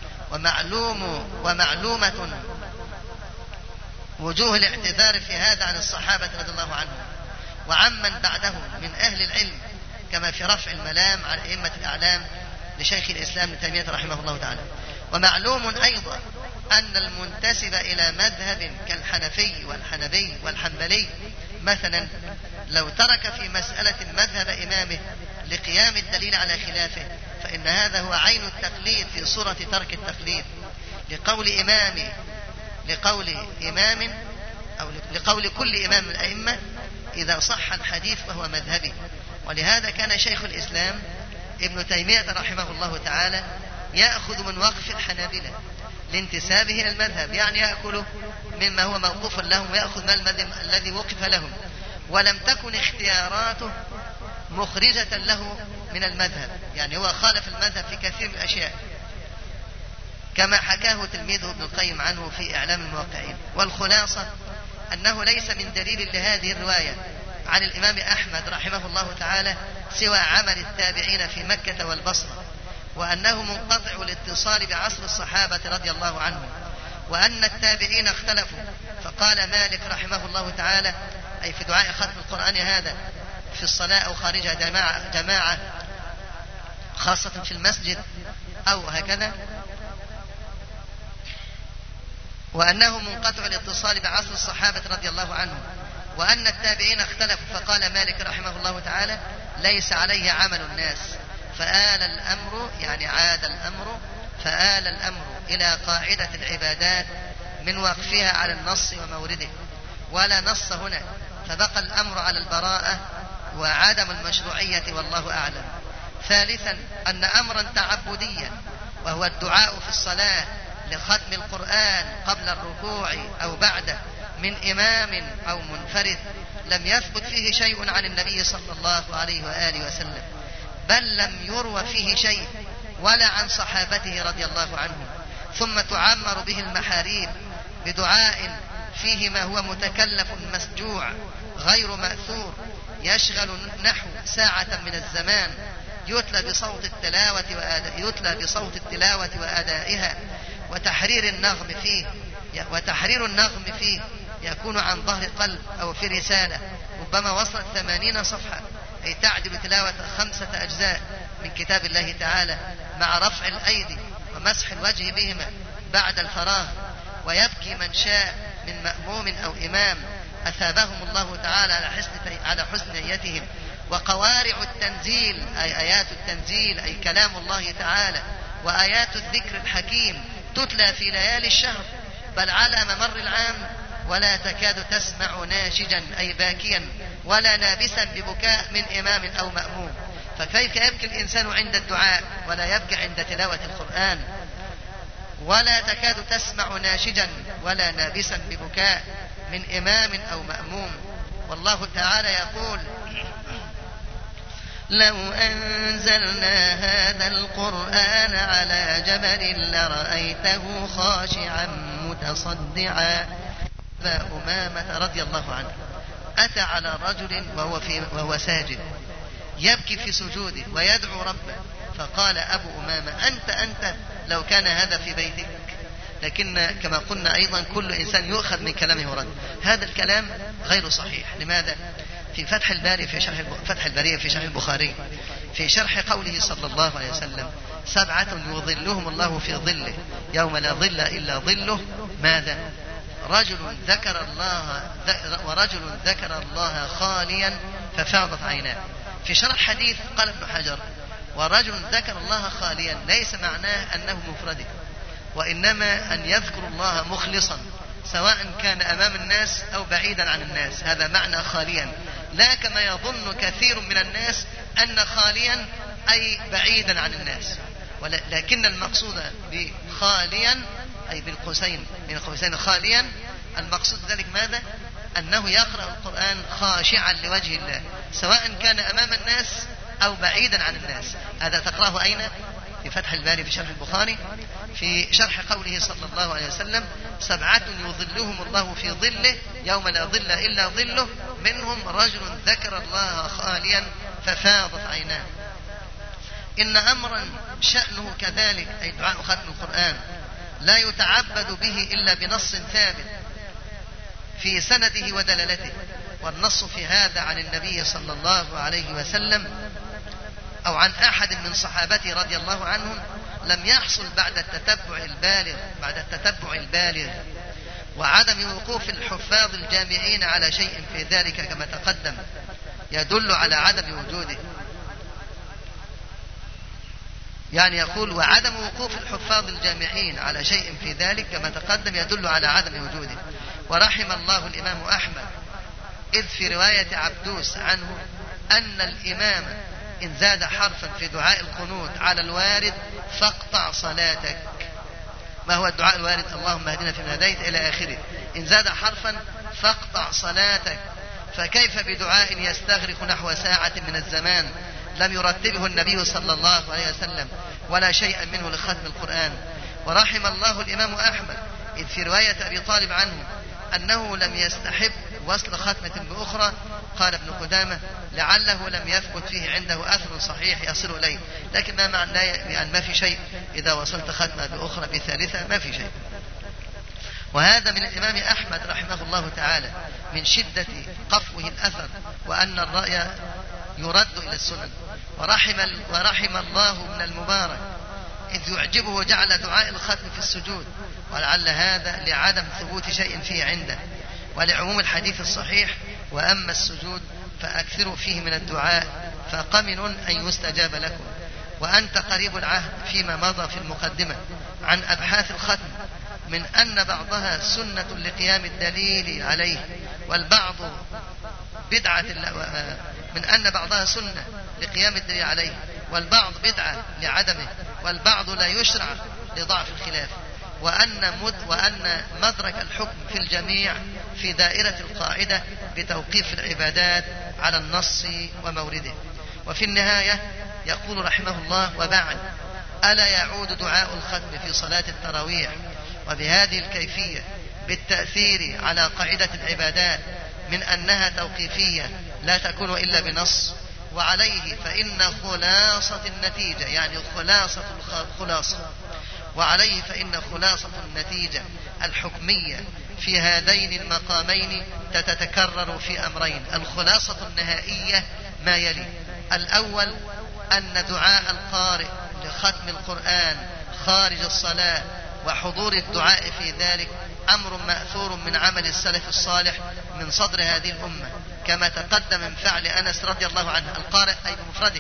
ومعلومة وجوه الاعتذار في هذا عن الصحابة رضي الله عنهم وعمن بعدهم من أهل العلم، كما في رفع الملام عن أئمة الأعلام لشيخ الإسلام ابن تيمية رحمه الله تعالى. ومعلوم أيضا أن المنتسب إلى مذهب كالحنفي والحنبي والحنبلي مثلا لو ترك في مسألة مذهب إمامه لقيام الدليل على خلافه، فإن هذا هو عين التقليد في صورة ترك التقليد لقول كل إمام من الأئمة إذا صح الحديث فهو مذهبي. ولهذا كان شيخ الإسلام ابن تيمية رحمه الله تعالى يأخذ من وقف الحنابلة لانتسابه إلى المذهب، يعني يأكل مما هو موقوف لهم ويأخذ ما المذهب الذي وقف لهم، ولم تكن اختياراته مخرجة له من المذهب، يعني هو خالف المذهب في كثير من الأشياء كما حكاه تلميذه ابن القيم عنه في إعلام الموقعين. والخلاصة أنه ليس من دليل لهذه الرواية عن الإمام أحمد رحمه الله تعالى سوى عمل التابعين في مكة والبصرة، وأنه منقطع الاتصال بعصر الصحابة رضي الله عنهم، وأن التابعين اختلفوا. فقال مالك رحمه الله تعالى أي في دعاء ختم القرآن هذا في الصلاة أو خارجها جماعة خاصة في المسجد أو هكذا، وأنه منقطع الاتصال بعصر الصحابة رضي الله عنهم، وأن التابعين اختلفوا. فقال مالك رحمه الله تعالى ليس عليه عمل الناس، فآل الأمر يعني عاد الأمر فآل الأمر إلى قاعدة العبادات من وقفها على النص ومورده، ولا نص هنا، فبقى الأمر على البراءة وعدم المشروعية والله أعلم. ثالثا أن أمرا تعبديا وهو الدعاء في الصلاة لختم القرآن قبل الركوع أو بعده من إمام أو منفرد لم يثبت فيه شيء عن النبي صلى الله عليه وآله وسلم، بل لم يروى فيه شيء ولا عن صحابته رضي الله عنهم. ثم تعمر به المحاريب بدعاء فيه ما هو متكلف مسجوع غير مأثور يشغل نحو ساعة من الزمان يتلى بصوت التلاوة وأدائها، وتحرير النغم فيه يكون عن ظهر قلب أو في رسالة ربما وصلت 80 صفحة، أي تعدل تلاوة 5 أجزاء من كتاب الله تعالى، مع رفع الأيدي ومسح الوجه بهما بعد الفراغ. ويبكي من شاء من مأموم أو إمام أثابهم الله تعالى على حسن نيتهم. وقوارع التنزيل أي آيات التنزيل أي كلام الله تعالى وآيات الذكر الحكيم تتلى في ليالي الشهر بل على ممر العام، ولا تكاد تسمع ناشجا أي باكيا ولا نابسا ببكاء من إمام أو مأموم. فكيف يبكي الإنسان عند الدعاء ولا يبكي عند تلاوة القرآن؟ ولا تكاد تسمع ناشجا ولا نابسا ببكاء من إمام أو مأموم. والله تعالى يقول لو أنزلنا هذا القرآن على جبل لرأيته خاشعا متصدعا. أبا أمامة رضي الله عنه أتى على رجل وهو ساجد يبكي في سجوده ويدعو ربه، فقال أبو أمامة أنت لو كان هذا في بيتك. لكن كما قلنا أيضا كل إنسان يؤخذ من كلامه ورد، هذا الكلام غير صحيح. لماذا؟ في فتح الباري في شرح البخاري في شرح قوله صلى الله عليه وسلم 7 يظلهم الله في ظله يوم لا ظل إلا ظله، ماذا؟ ورجل ذكر الله خاليا ففاضت عيناه. في شرح حديث قال ابن حجر: ورجل ذكر الله خاليا ليس معناه أنه مفرده، وإنما أن يذكر الله مخلصا سواء كان أمام الناس أو بعيدا عن الناس، هذا معنى خاليا، لا كما يظن كثير من الناس أن خاليا أي بعيدا عن الناس، لكن المقصود بخاليا أي بالقوسين من قوسين خاليا، المقصود ذلك ماذا؟ أنه يقرأ القرآن خاشعا لوجه الله سواء كان أمام الناس أو بعيدا عن الناس. هذا تقرأه أين؟ في فتح الباري في شرح البخاري في شرح قوله صلى الله عليه وسلم: 7 يظلهم الله في ظله يوم لا ظل إلا ظله، منهم رجل ذكر الله خاليا ففاضت عيناه. إن أمرا شأنه كذلك، أي دعاء ختم القرآن، لا يتعبد به إلا بنص ثابت في سنده ودلالته، والنص في هذا عن النبي صلى الله عليه وسلم أو عن أحد من صحابته رضي الله عنهم لم يحصل بعد التتبع البالغ وعدم وقوف الحفاظ الجامعين على شيء في ذلك كما تقدم يدل على عدم وجوده. يعني يقول: وعدم وقوف الحفاظ الجامعين على شيء في ذلك كما تقدم يدل على عدم وجوده. ورحم الله الإمام أحمد، إذ في رواية عبدوس عنه أن الإمام إن زاد حرفا في دعاء القنوت على الوارد فاقطع صلاتك. ما هو الدعاء الوارد؟ اللهم اهدنا فيمن هديت إلى آخره. إن زاد حرفا فاقطع صلاتك، فكيف بدعاء يستغرق نحو ساعة من الزمان لم يرتبه النبي صلى الله عليه وسلم ولا شيئا منه لختم القرآن. ورحم الله الإمام أحمد، إذ في رواية أبي طالب عنه أنه لم يستحب وصل ختمة بأخرى. قال ابن قدامة: لعله لم يثبت فيه عنده أثر صحيح يصل إليه، لكن ما معناه يعني ما في شيء إذا وصلت ختمة بأخرى بثالثة، ما في شيء. وهذا من الإمام أحمد رحمه الله تعالى من شدة قفوه الأثر، وأن الرأي يرد إلى السنن. ورحم الله ابن المبارك، إذ يعجبه جعل دعاء الختم في السجود، ولعل هذا لعدم ثبوت شيء فيه عنده ولعموم الحديث الصحيح: وأما السجود فأكثروا فيه من الدعاء فقمن أن يستجاب لكم. وأنت قريب العهد فيما مضى في المقدمة عن أبحاث الختم من أن بعضها سنة لقيام الدليل عليه، والبعض بدعة من أن بعضها سنة لقيام الدليل عليه، والبعض بدعة لعدمه، والبعض لا يشرع لضعف الخلاف، وأن مدرك الحكم في الجميع في دائرة القاعدة بتوقيف العبادات على النص ومورده. وفي النهاية يقول رحمه الله: وبعد، ألا يعود دعاء الختم في صلاة التراويح وبهذه الكيفية بالتأثير على قاعدة العبادات من أنها توقيفية لا تكون إلا بنص، وعليه فإن خلاصة النتيجة، يعني وعليه فإن خلاصة النتيجة الحكمية في هذين المقامين تتكرر في أمرين. الخلاصة النهائية ما يلي: الأول أن دعاء القارئ لختم القرآن خارج الصلاة وحضور الدعاء في ذلك أمر مأثور من عمل السلف الصالح من صدر هذه الأمة، كما تقدم من فعل أنس رضي الله عنه القارئ أي بمفرده،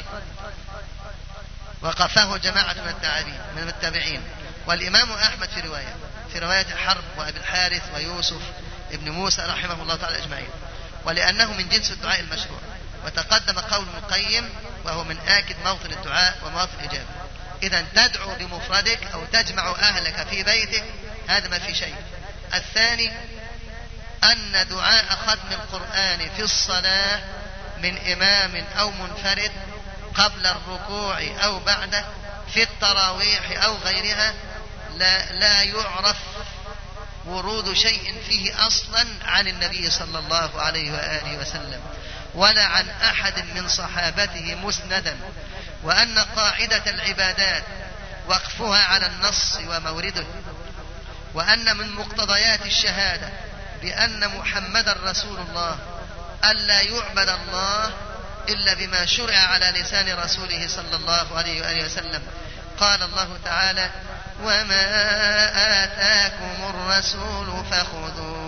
وقفاه جماعة من التابعين. والإمام أحمد في رواية حرب وأبي الحارث ويوسف ابن موسى رحمه الله تعالى أجمعين، ولأنه من جنس الدعاء المشروع. وتقدم قول ابن القيم وهو من آكد موطن الدعاء ومواطن الإجابة. إذا تدعو بمفردك أو تجمع أهلك في بيتك، هذا ما في شيء. الثاني أن دعاء ختم القرآن في الصلاة من إمام أو منفرد قبل الركوع أو بعده في التراويح أو غيرها لا يعرف ورود شيء فيه أصلا عن النبي صلى الله عليه وآله وسلم ولا عن أحد من صحابته مسندا، وأن قاعدة العبادات وقفها على النص ومورده، وأن من مقتضيات الشهادة بأن محمد رسول الله ألا يعبد الله إلا بما شرع على لسان رسوله صلى الله عليه وآله وسلم. قال الله تعالى: وما آتاكم الرسول فخذوه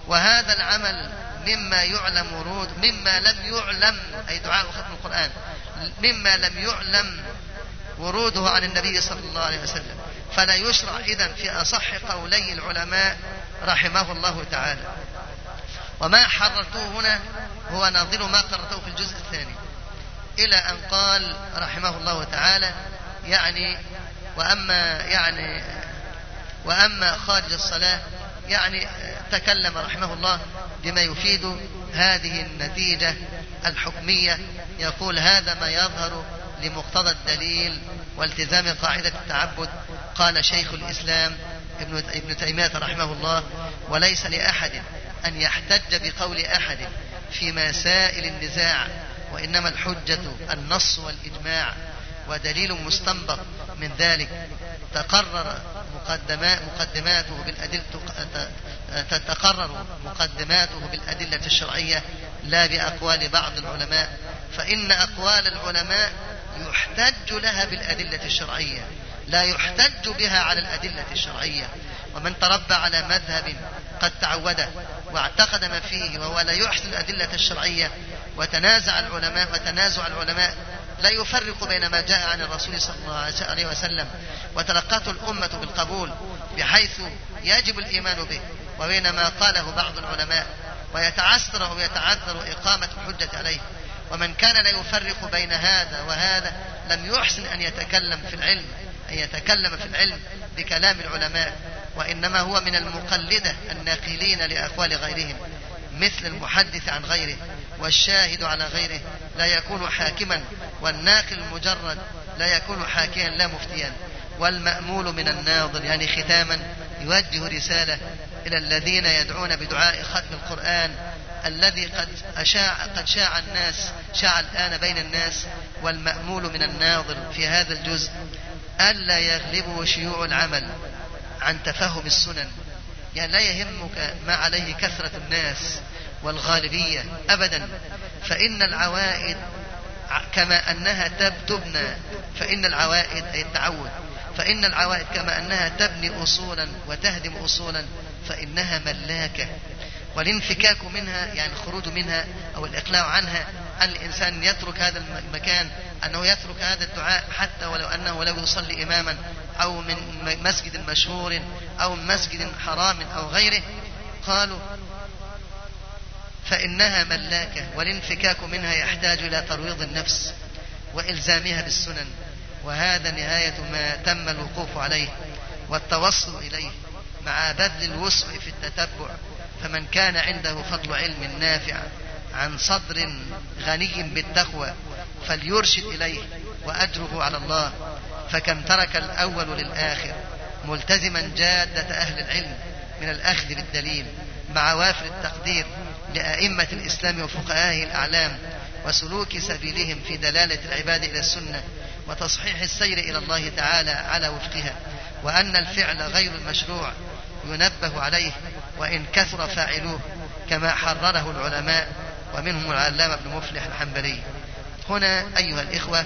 وهذا العمل مما لم يعلم أي دعاء ختم القرآن مما لم يعلم وروده عن النبي صلى الله عليه وسلم، فلا يشرع إذن في أصح قولي العلماء رحمه الله تعالى. وما حررته هنا هو نظير ما قررته في الجزء الثاني، إلى أن قال رحمه الله تعالى وأما خارج الصلاة تكلم رحمه الله بما يفيد هذه النتيجة الحكمية. يقول: هذا ما يظهر لمقتضى الدليل والتزام قاعدة التعبد. قال شيخ الإسلام ابن تيمية رحمه الله: وليس لأحد أن يحتج بقول أحد في مسائل النزاع، وإنما الحجة النص والإجماع، ودليل مستنبط من ذلك تقرر مقدماته بالأدلة الشرعية لا بأقوال بعض العلماء، فإن أقوال العلماء يحتج لها بالأدلة الشرعية، لا يحتج بها على الأدلة الشرعية. ومن تربى على مذهب قد تعوده واعتقد ما فيه وهو لا يحسن الأدلة الشرعية وتنازع العلماء لا يفرق بين ما جاء عن الرسول صلى الله عليه وسلم وتلقته الأمة بالقبول بحيث يجب الإيمان به، وبين ما قاله بعض العلماء ويتعثر إقامة الحجة عليه. ومن كان لا يفرق بين هذا وهذا لم يحسن أن يتكلم في العلم بكلام العلماء، وإنما هو من المقلدة الناقلين لأقوال غيرهم، مثل المحدث عن غيره والشاهد على غيره لا يكون حاكما، والناقل المجرد لا يكون حاكيا لا مفتيا، والمأمول من الناظر. ختاما يوجه رسالة إلى الذين يدعون بدعاء ختم القرآن الذي قد شاع الآن بين الناس، والمأمول من الناظر في هذا الجزء ألا يغلبه شيوع العمل عن تفهم السنن. لا يهمك ما عليه كثرة الناس والغالبية أبدا، فإن العوائد كما أنها تبنى، فإن العوائد أي التعود، فإن العوائد كما أنها تبني أصولا وتهدم أصولا فإنها ملاكة، والانفكاك منها الخروج منها أو الإقلاع عنها، أن الإنسان يترك هذا المكان، أنه يترك هذا الدعاء حتى ولو أنه لو يصلي إماما أو من مسجد مشهور أو مسجد حرام أو غيره، قالوا فإنها ملاكة، والانفكاك منها يحتاج إلى ترويض النفس وإلزامها بالسنن، وهذا نهاية ما تم الوقوف عليه والتوصل إليه مع بذل الوسع في التتبع. فمن كان عنده فضل علم نافع عن صدر غني بالتقوى فليرشد إليه وأجره على الله، فكم ترك الأول للآخر ملتزما جادة أهل العلم من الأخذ بالدليل مع وافر التقدير لأئمة الإسلام وفقهائه الأعلام وسلوك سبيلهم في دلالة العباد إلى السنة وتصحيح السير إلى الله تعالى على وفقها، وأن الفعل غير المشروع ينبه عليه وإن كثر فاعلوه كما حرره العلماء ومنهم العلامة ابن مفلح الحنبلي. هنا أيها الإخوة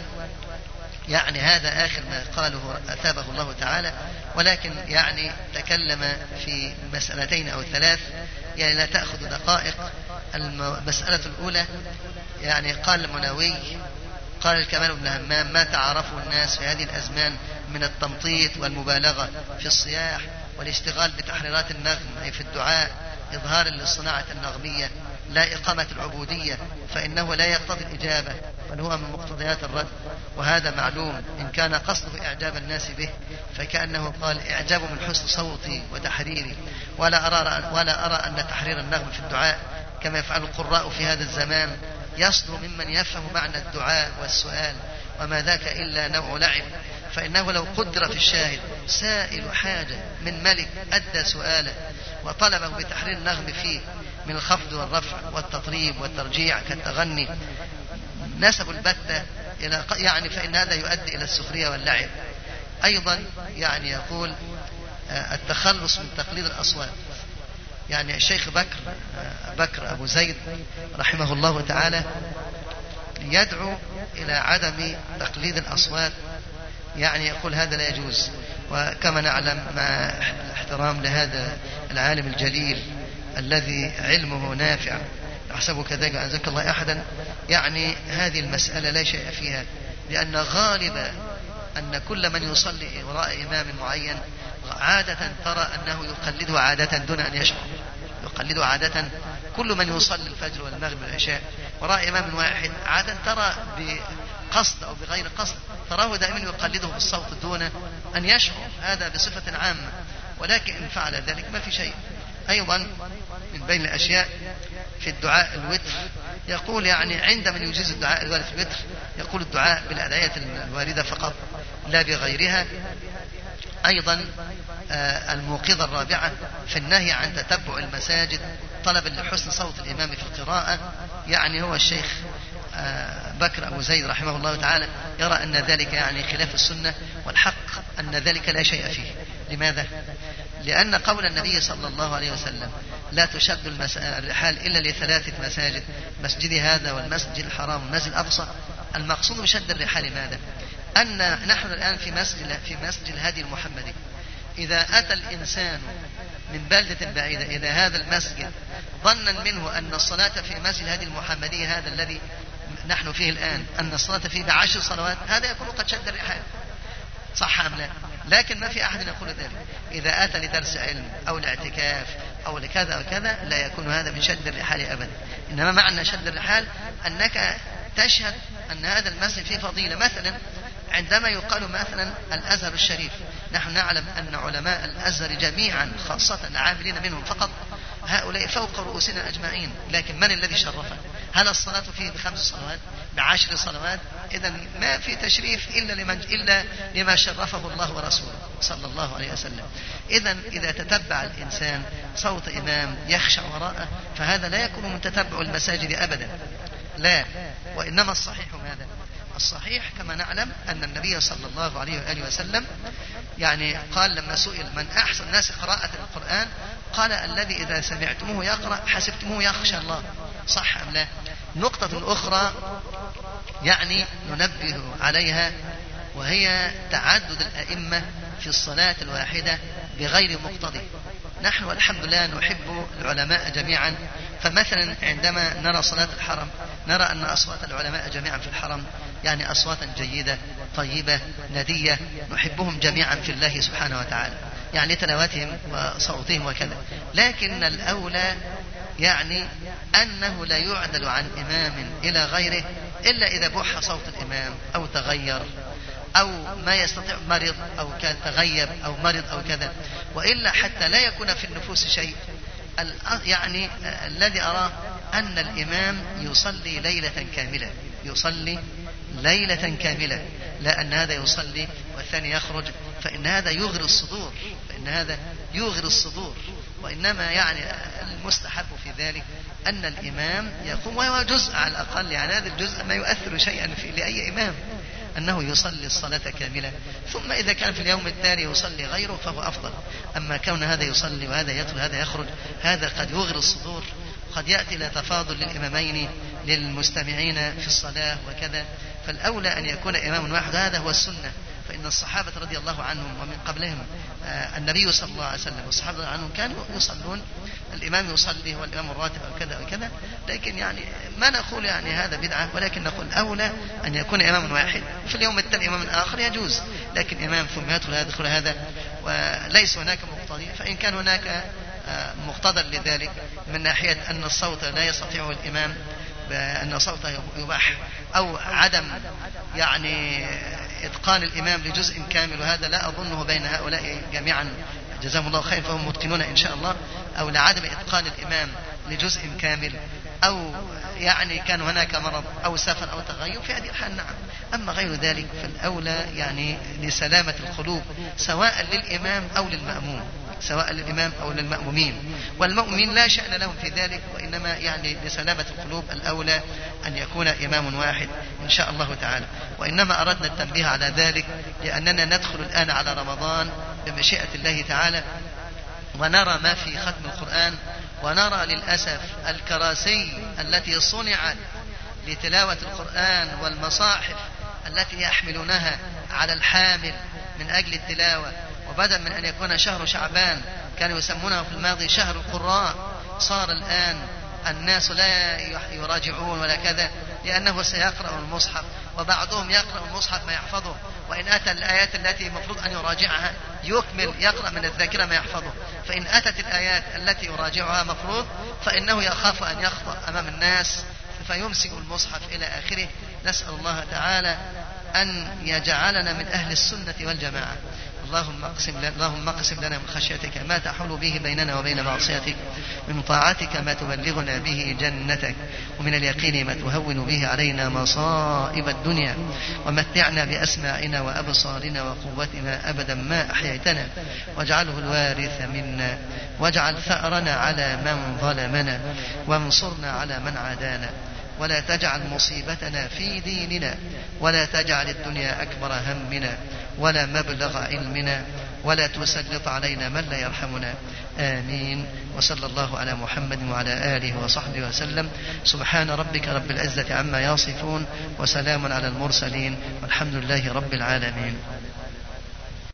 هذا آخر ما قاله أثابه الله تعالى، ولكن تكلم في مسألتين أو ثلاث لا تأخذ دقائق. المسألة الأولى قال المناوي قال الكمال بن همام: ما تعرفه الناس في هذه الأزمان من التمطيط والمبالغة في الصياح والاشتغال بتحريرات النغم أي في الدعاء إظهارا للصناعة النغمية لا إقامة العبودية، فإنه لا يقتضي الإجابة بل هو من مقتضيات الرد، وهذا معلوم. إن كان قصده إعجاب الناس به فكأنه قال: إعجاب من حسن صوتي وتحريري، ولا أرى أن تحرير النغم في الدعاء كما يفعل القراء في هذا الزمان يصدر ممن يفهم معنى الدعاء والسؤال، وما ذاك إلا نوع لعب. فإنه لو قدر في الشاهد سائل حاجة من ملك أدى سؤاله وطلبه بتحرير النغم فيه من الخفض والرفع والتطريب والترجيع كالتغني نسب البتة إلى فإن هذا يؤدي إلى السخرية واللعب. أيضا يقول التخلص من تقليد الأصوات. الشيخ بكر أبو زيد رحمه الله تعالى يدعو إلى عدم تقليد الأصوات، يقول هذا لا يجوز. وكما نعلم مع الاحترام لهذا العالم الجليل الذي علمه نافع يحسب كذلك أعزك الله أحدا، يعني هذه المسألة لا شيء فيها، لأن غالب أن كل من يصلي وراء إمام معين عادة ترى أنه يقلده عادة دون أن يشعر، يقلده عادة. كل من يصلي الفجر والمغرب والعشاء وراء إمام واحد عادة ترى بقصد أو بغير قصد تراه دائما يقلده بالصوت دون أن يشعر، هذا بصفة عامة. ولكن إن فعل ذلك ما في شيء. أيضا من بين الأشياء في الدعاء الوتر، يقول يعني عندما يجيز الدعاء الوارد في الوتر يقول الدعاء بالأدعية الواردة فقط لا بغيرها. أيضا الموقظة الرابعة في النهي عن تتبع المساجد طلبا لحسن صوت الإمام في القراءة، يعني هو الشيخ بكر أبو زيد رحمه الله تعالى يرى أن ذلك يعني خلاف السنة، والحق أن ذلك لا شيء فيه. لماذا؟ لأن قول النبي صلى الله عليه وسلم لا تشد الرحال إلا لثلاثة مساجد، مسجد هذا والمسجد الحرام والمسجد الأقصى. المقصود بشد الرحال ماذا؟ أن نحن الآن في مسجد الهادي المحمدي، إذا أتى الإنسان من بلدة بعيدة إلى هذا المسجد ظنا منه أن الصلاة في مسجد الهادي المحمدي هذا الذي نحن فيه الآن أن الصلاة فيه ب10 صلوات، هذا يكون قد شد الرحال، صح أم لا؟ لكن ما في أحد يقول ذلك. إذا أتى لدرس علم أو لاعتكاف أو لكذا أو كذا لا يكون هذا من شد الرحال أبدا. إنما معنى شد الرحال أنك تشهد أن هذا المسجد فيه فضيلة. مثلا عندما يقال مثلا الأزهر الشريف، نحن نعلم أن علماء الأزهر جميعا خاصة العاملين منهم فقط هؤلاء فوق رؤوسنا أجمعين، لكن من الذي شرفه؟ هل الصلاة فيه ب5 صلوات ب10 صلوات؟ إذن ما في تشريف إلا لما شرفه الله ورسوله صلى الله عليه وسلم. إذن إذا تتبع الإنسان صوت إمام يخشع وراءه فهذا لا يكون من تتبع المساجد أبدا، لا. وإنما الصحيح ماذا؟ الصحيح كما نعلم أن النبي صلى الله عليه وآله وسلم يعني قال لما سئل من أحسن الناس قراءة القرآن قال الذي إذا سمعتموه يقرأ حسبتموه يخشى الله، صح أم لا؟ نقطة أخرى يعني ننبه عليها وهي تعدد الأئمة في الصلاة الواحدة بغير مقتضي. نحن والحمد لله نحب العلماء جميعا، فمثلا عندما نرى صلاة الحرم نرى أن أصوات العلماء جميعا في الحرم يعني أصواتا جيدة طيبة ندية، نحبهم جميعا في الله سبحانه وتعالى يعني تلاواتهم وصوتهم وكذا. لكن الأولى يعني أنه لا يعدل عن إمام إلى غيره إلا إذا بح صوت الإمام أو تغير أو ما يستطيع مرض أو كان تغيب أو مرض أو كذا، وإلا حتى لا يكون في النفوس شيء. يعني الذي أراه أن الإمام يصلي ليلة كاملة، يصلي ليلة كاملة، لا أن هذا يصلي والثاني يخرج، فإن هذا يغري الصدور، فإن هذا يغري الصدور. وإنما يعني المستحب في ذلك أن الإمام يقوم، وهو جزء على الأقل، يعني هذا الجزء ما يؤثر شيئا في لأي إمام أنه يصلي الصلاة كاملة، ثم إذا كان في اليوم التالي يصلي غيره فهو أفضل. أما كون هذا يصلي وهذا يدخل هذا يخرج هذا قد يغري الصدور، قد يأتي إلى تفاضل للإمامين للمستمعين في الصلاة وكذا. فالأولى أن يكون إمام واحد، هذا هو السنة. فإن الصحابة رضي الله عنهم ومن قبلهم النبي صلى الله عليه وسلم والصحابة عنهم كانوا يصلون، الإمام يصلي والإمام الراتب أو كذا أو كذا. لكن يعني ما نقول يعني هذا بدعة، ولكن نقول أولى أن يكون إمام واحد، في اليوم التالي إمام آخر يجوز، لكن إمام ثم يدخل هذا وليس هناك مقتضي. فإن كان هناك مقتضى لذلك من ناحية أن الصوت لا يستطيعه الإمام بأن صوته يباح، أو عدم يعني إتقان الإمام لجزء كامل، وهذا لا أظنه بين هؤلاء جميعا جزاهم الله خير فهم متقنون إن شاء الله، أو لعدم إتقان الإمام لجزء كامل، أو يعني كان هناك مرض أو سفر أو تغير، في هذه الحال نعم. أما غير ذلك فالأولى يعني لسلامة القلوب سواء للإمام أو للمأموم، سواء للإمام أو للمأمومين، والمؤمنين لا شأن لهم في ذلك، وإنما يعني لسلامة القلوب الأولى أن يكون إمام واحد إن شاء الله تعالى. وإنما أردنا التنبيه على ذلك لأننا ندخل الآن على رمضان بمشيئة الله تعالى، ونرى ما في ختم القرآن، ونرى للأسف الكراسي التي صنعت لتلاوة القرآن والمصاحف التي يحملونها على الحامل من أجل التلاوة، وبدل من أن يكون شهر شعبان كانوا يسمونه في الماضي شهر القراء، صار الآن الناس لا يراجعون ولا كذا، لأنه سيقرأ المصحف، وبعضهم يقرأ المصحف ما يحفظه، وإن أتى الآيات التي المفروض أن يراجعها يكمل يقرأ من الذاكرة ما يحفظه، فإن أتت الآيات التي يراجعها مفروض فإنه يخاف أن يخطأ أمام الناس فيمسك المصحف إلى آخره. نسأل الله تعالى أن يجعلنا من أهل السنة والجماعة. اللهم اقسم لنا من خشيتك ما تحول به بيننا وبين معصيتك، من طاعتك ما تبلغنا به جنتك، ومن اليقين ما تهون به علينا مصائب الدنيا، ومتعنا بأسماعنا وأبصارنا وقوتنا أبدا ما أحييتنا، واجعله الوارث منا، واجعل ثأرنا على من ظلمنا، وانصرنا على من عادانا، ولا تجعل مصيبتنا في ديننا، ولا تجعل الدنيا أكبر همنا ولا مبلغ علمنا، ولا تسلط علينا من لا يرحمنا. آمين. وصلى الله على محمد وعلى آله وصحبه وسلم. سبحان ربك رب العزة عما يصفون، وسلام على المرسلين، والحمد لله رب العالمين.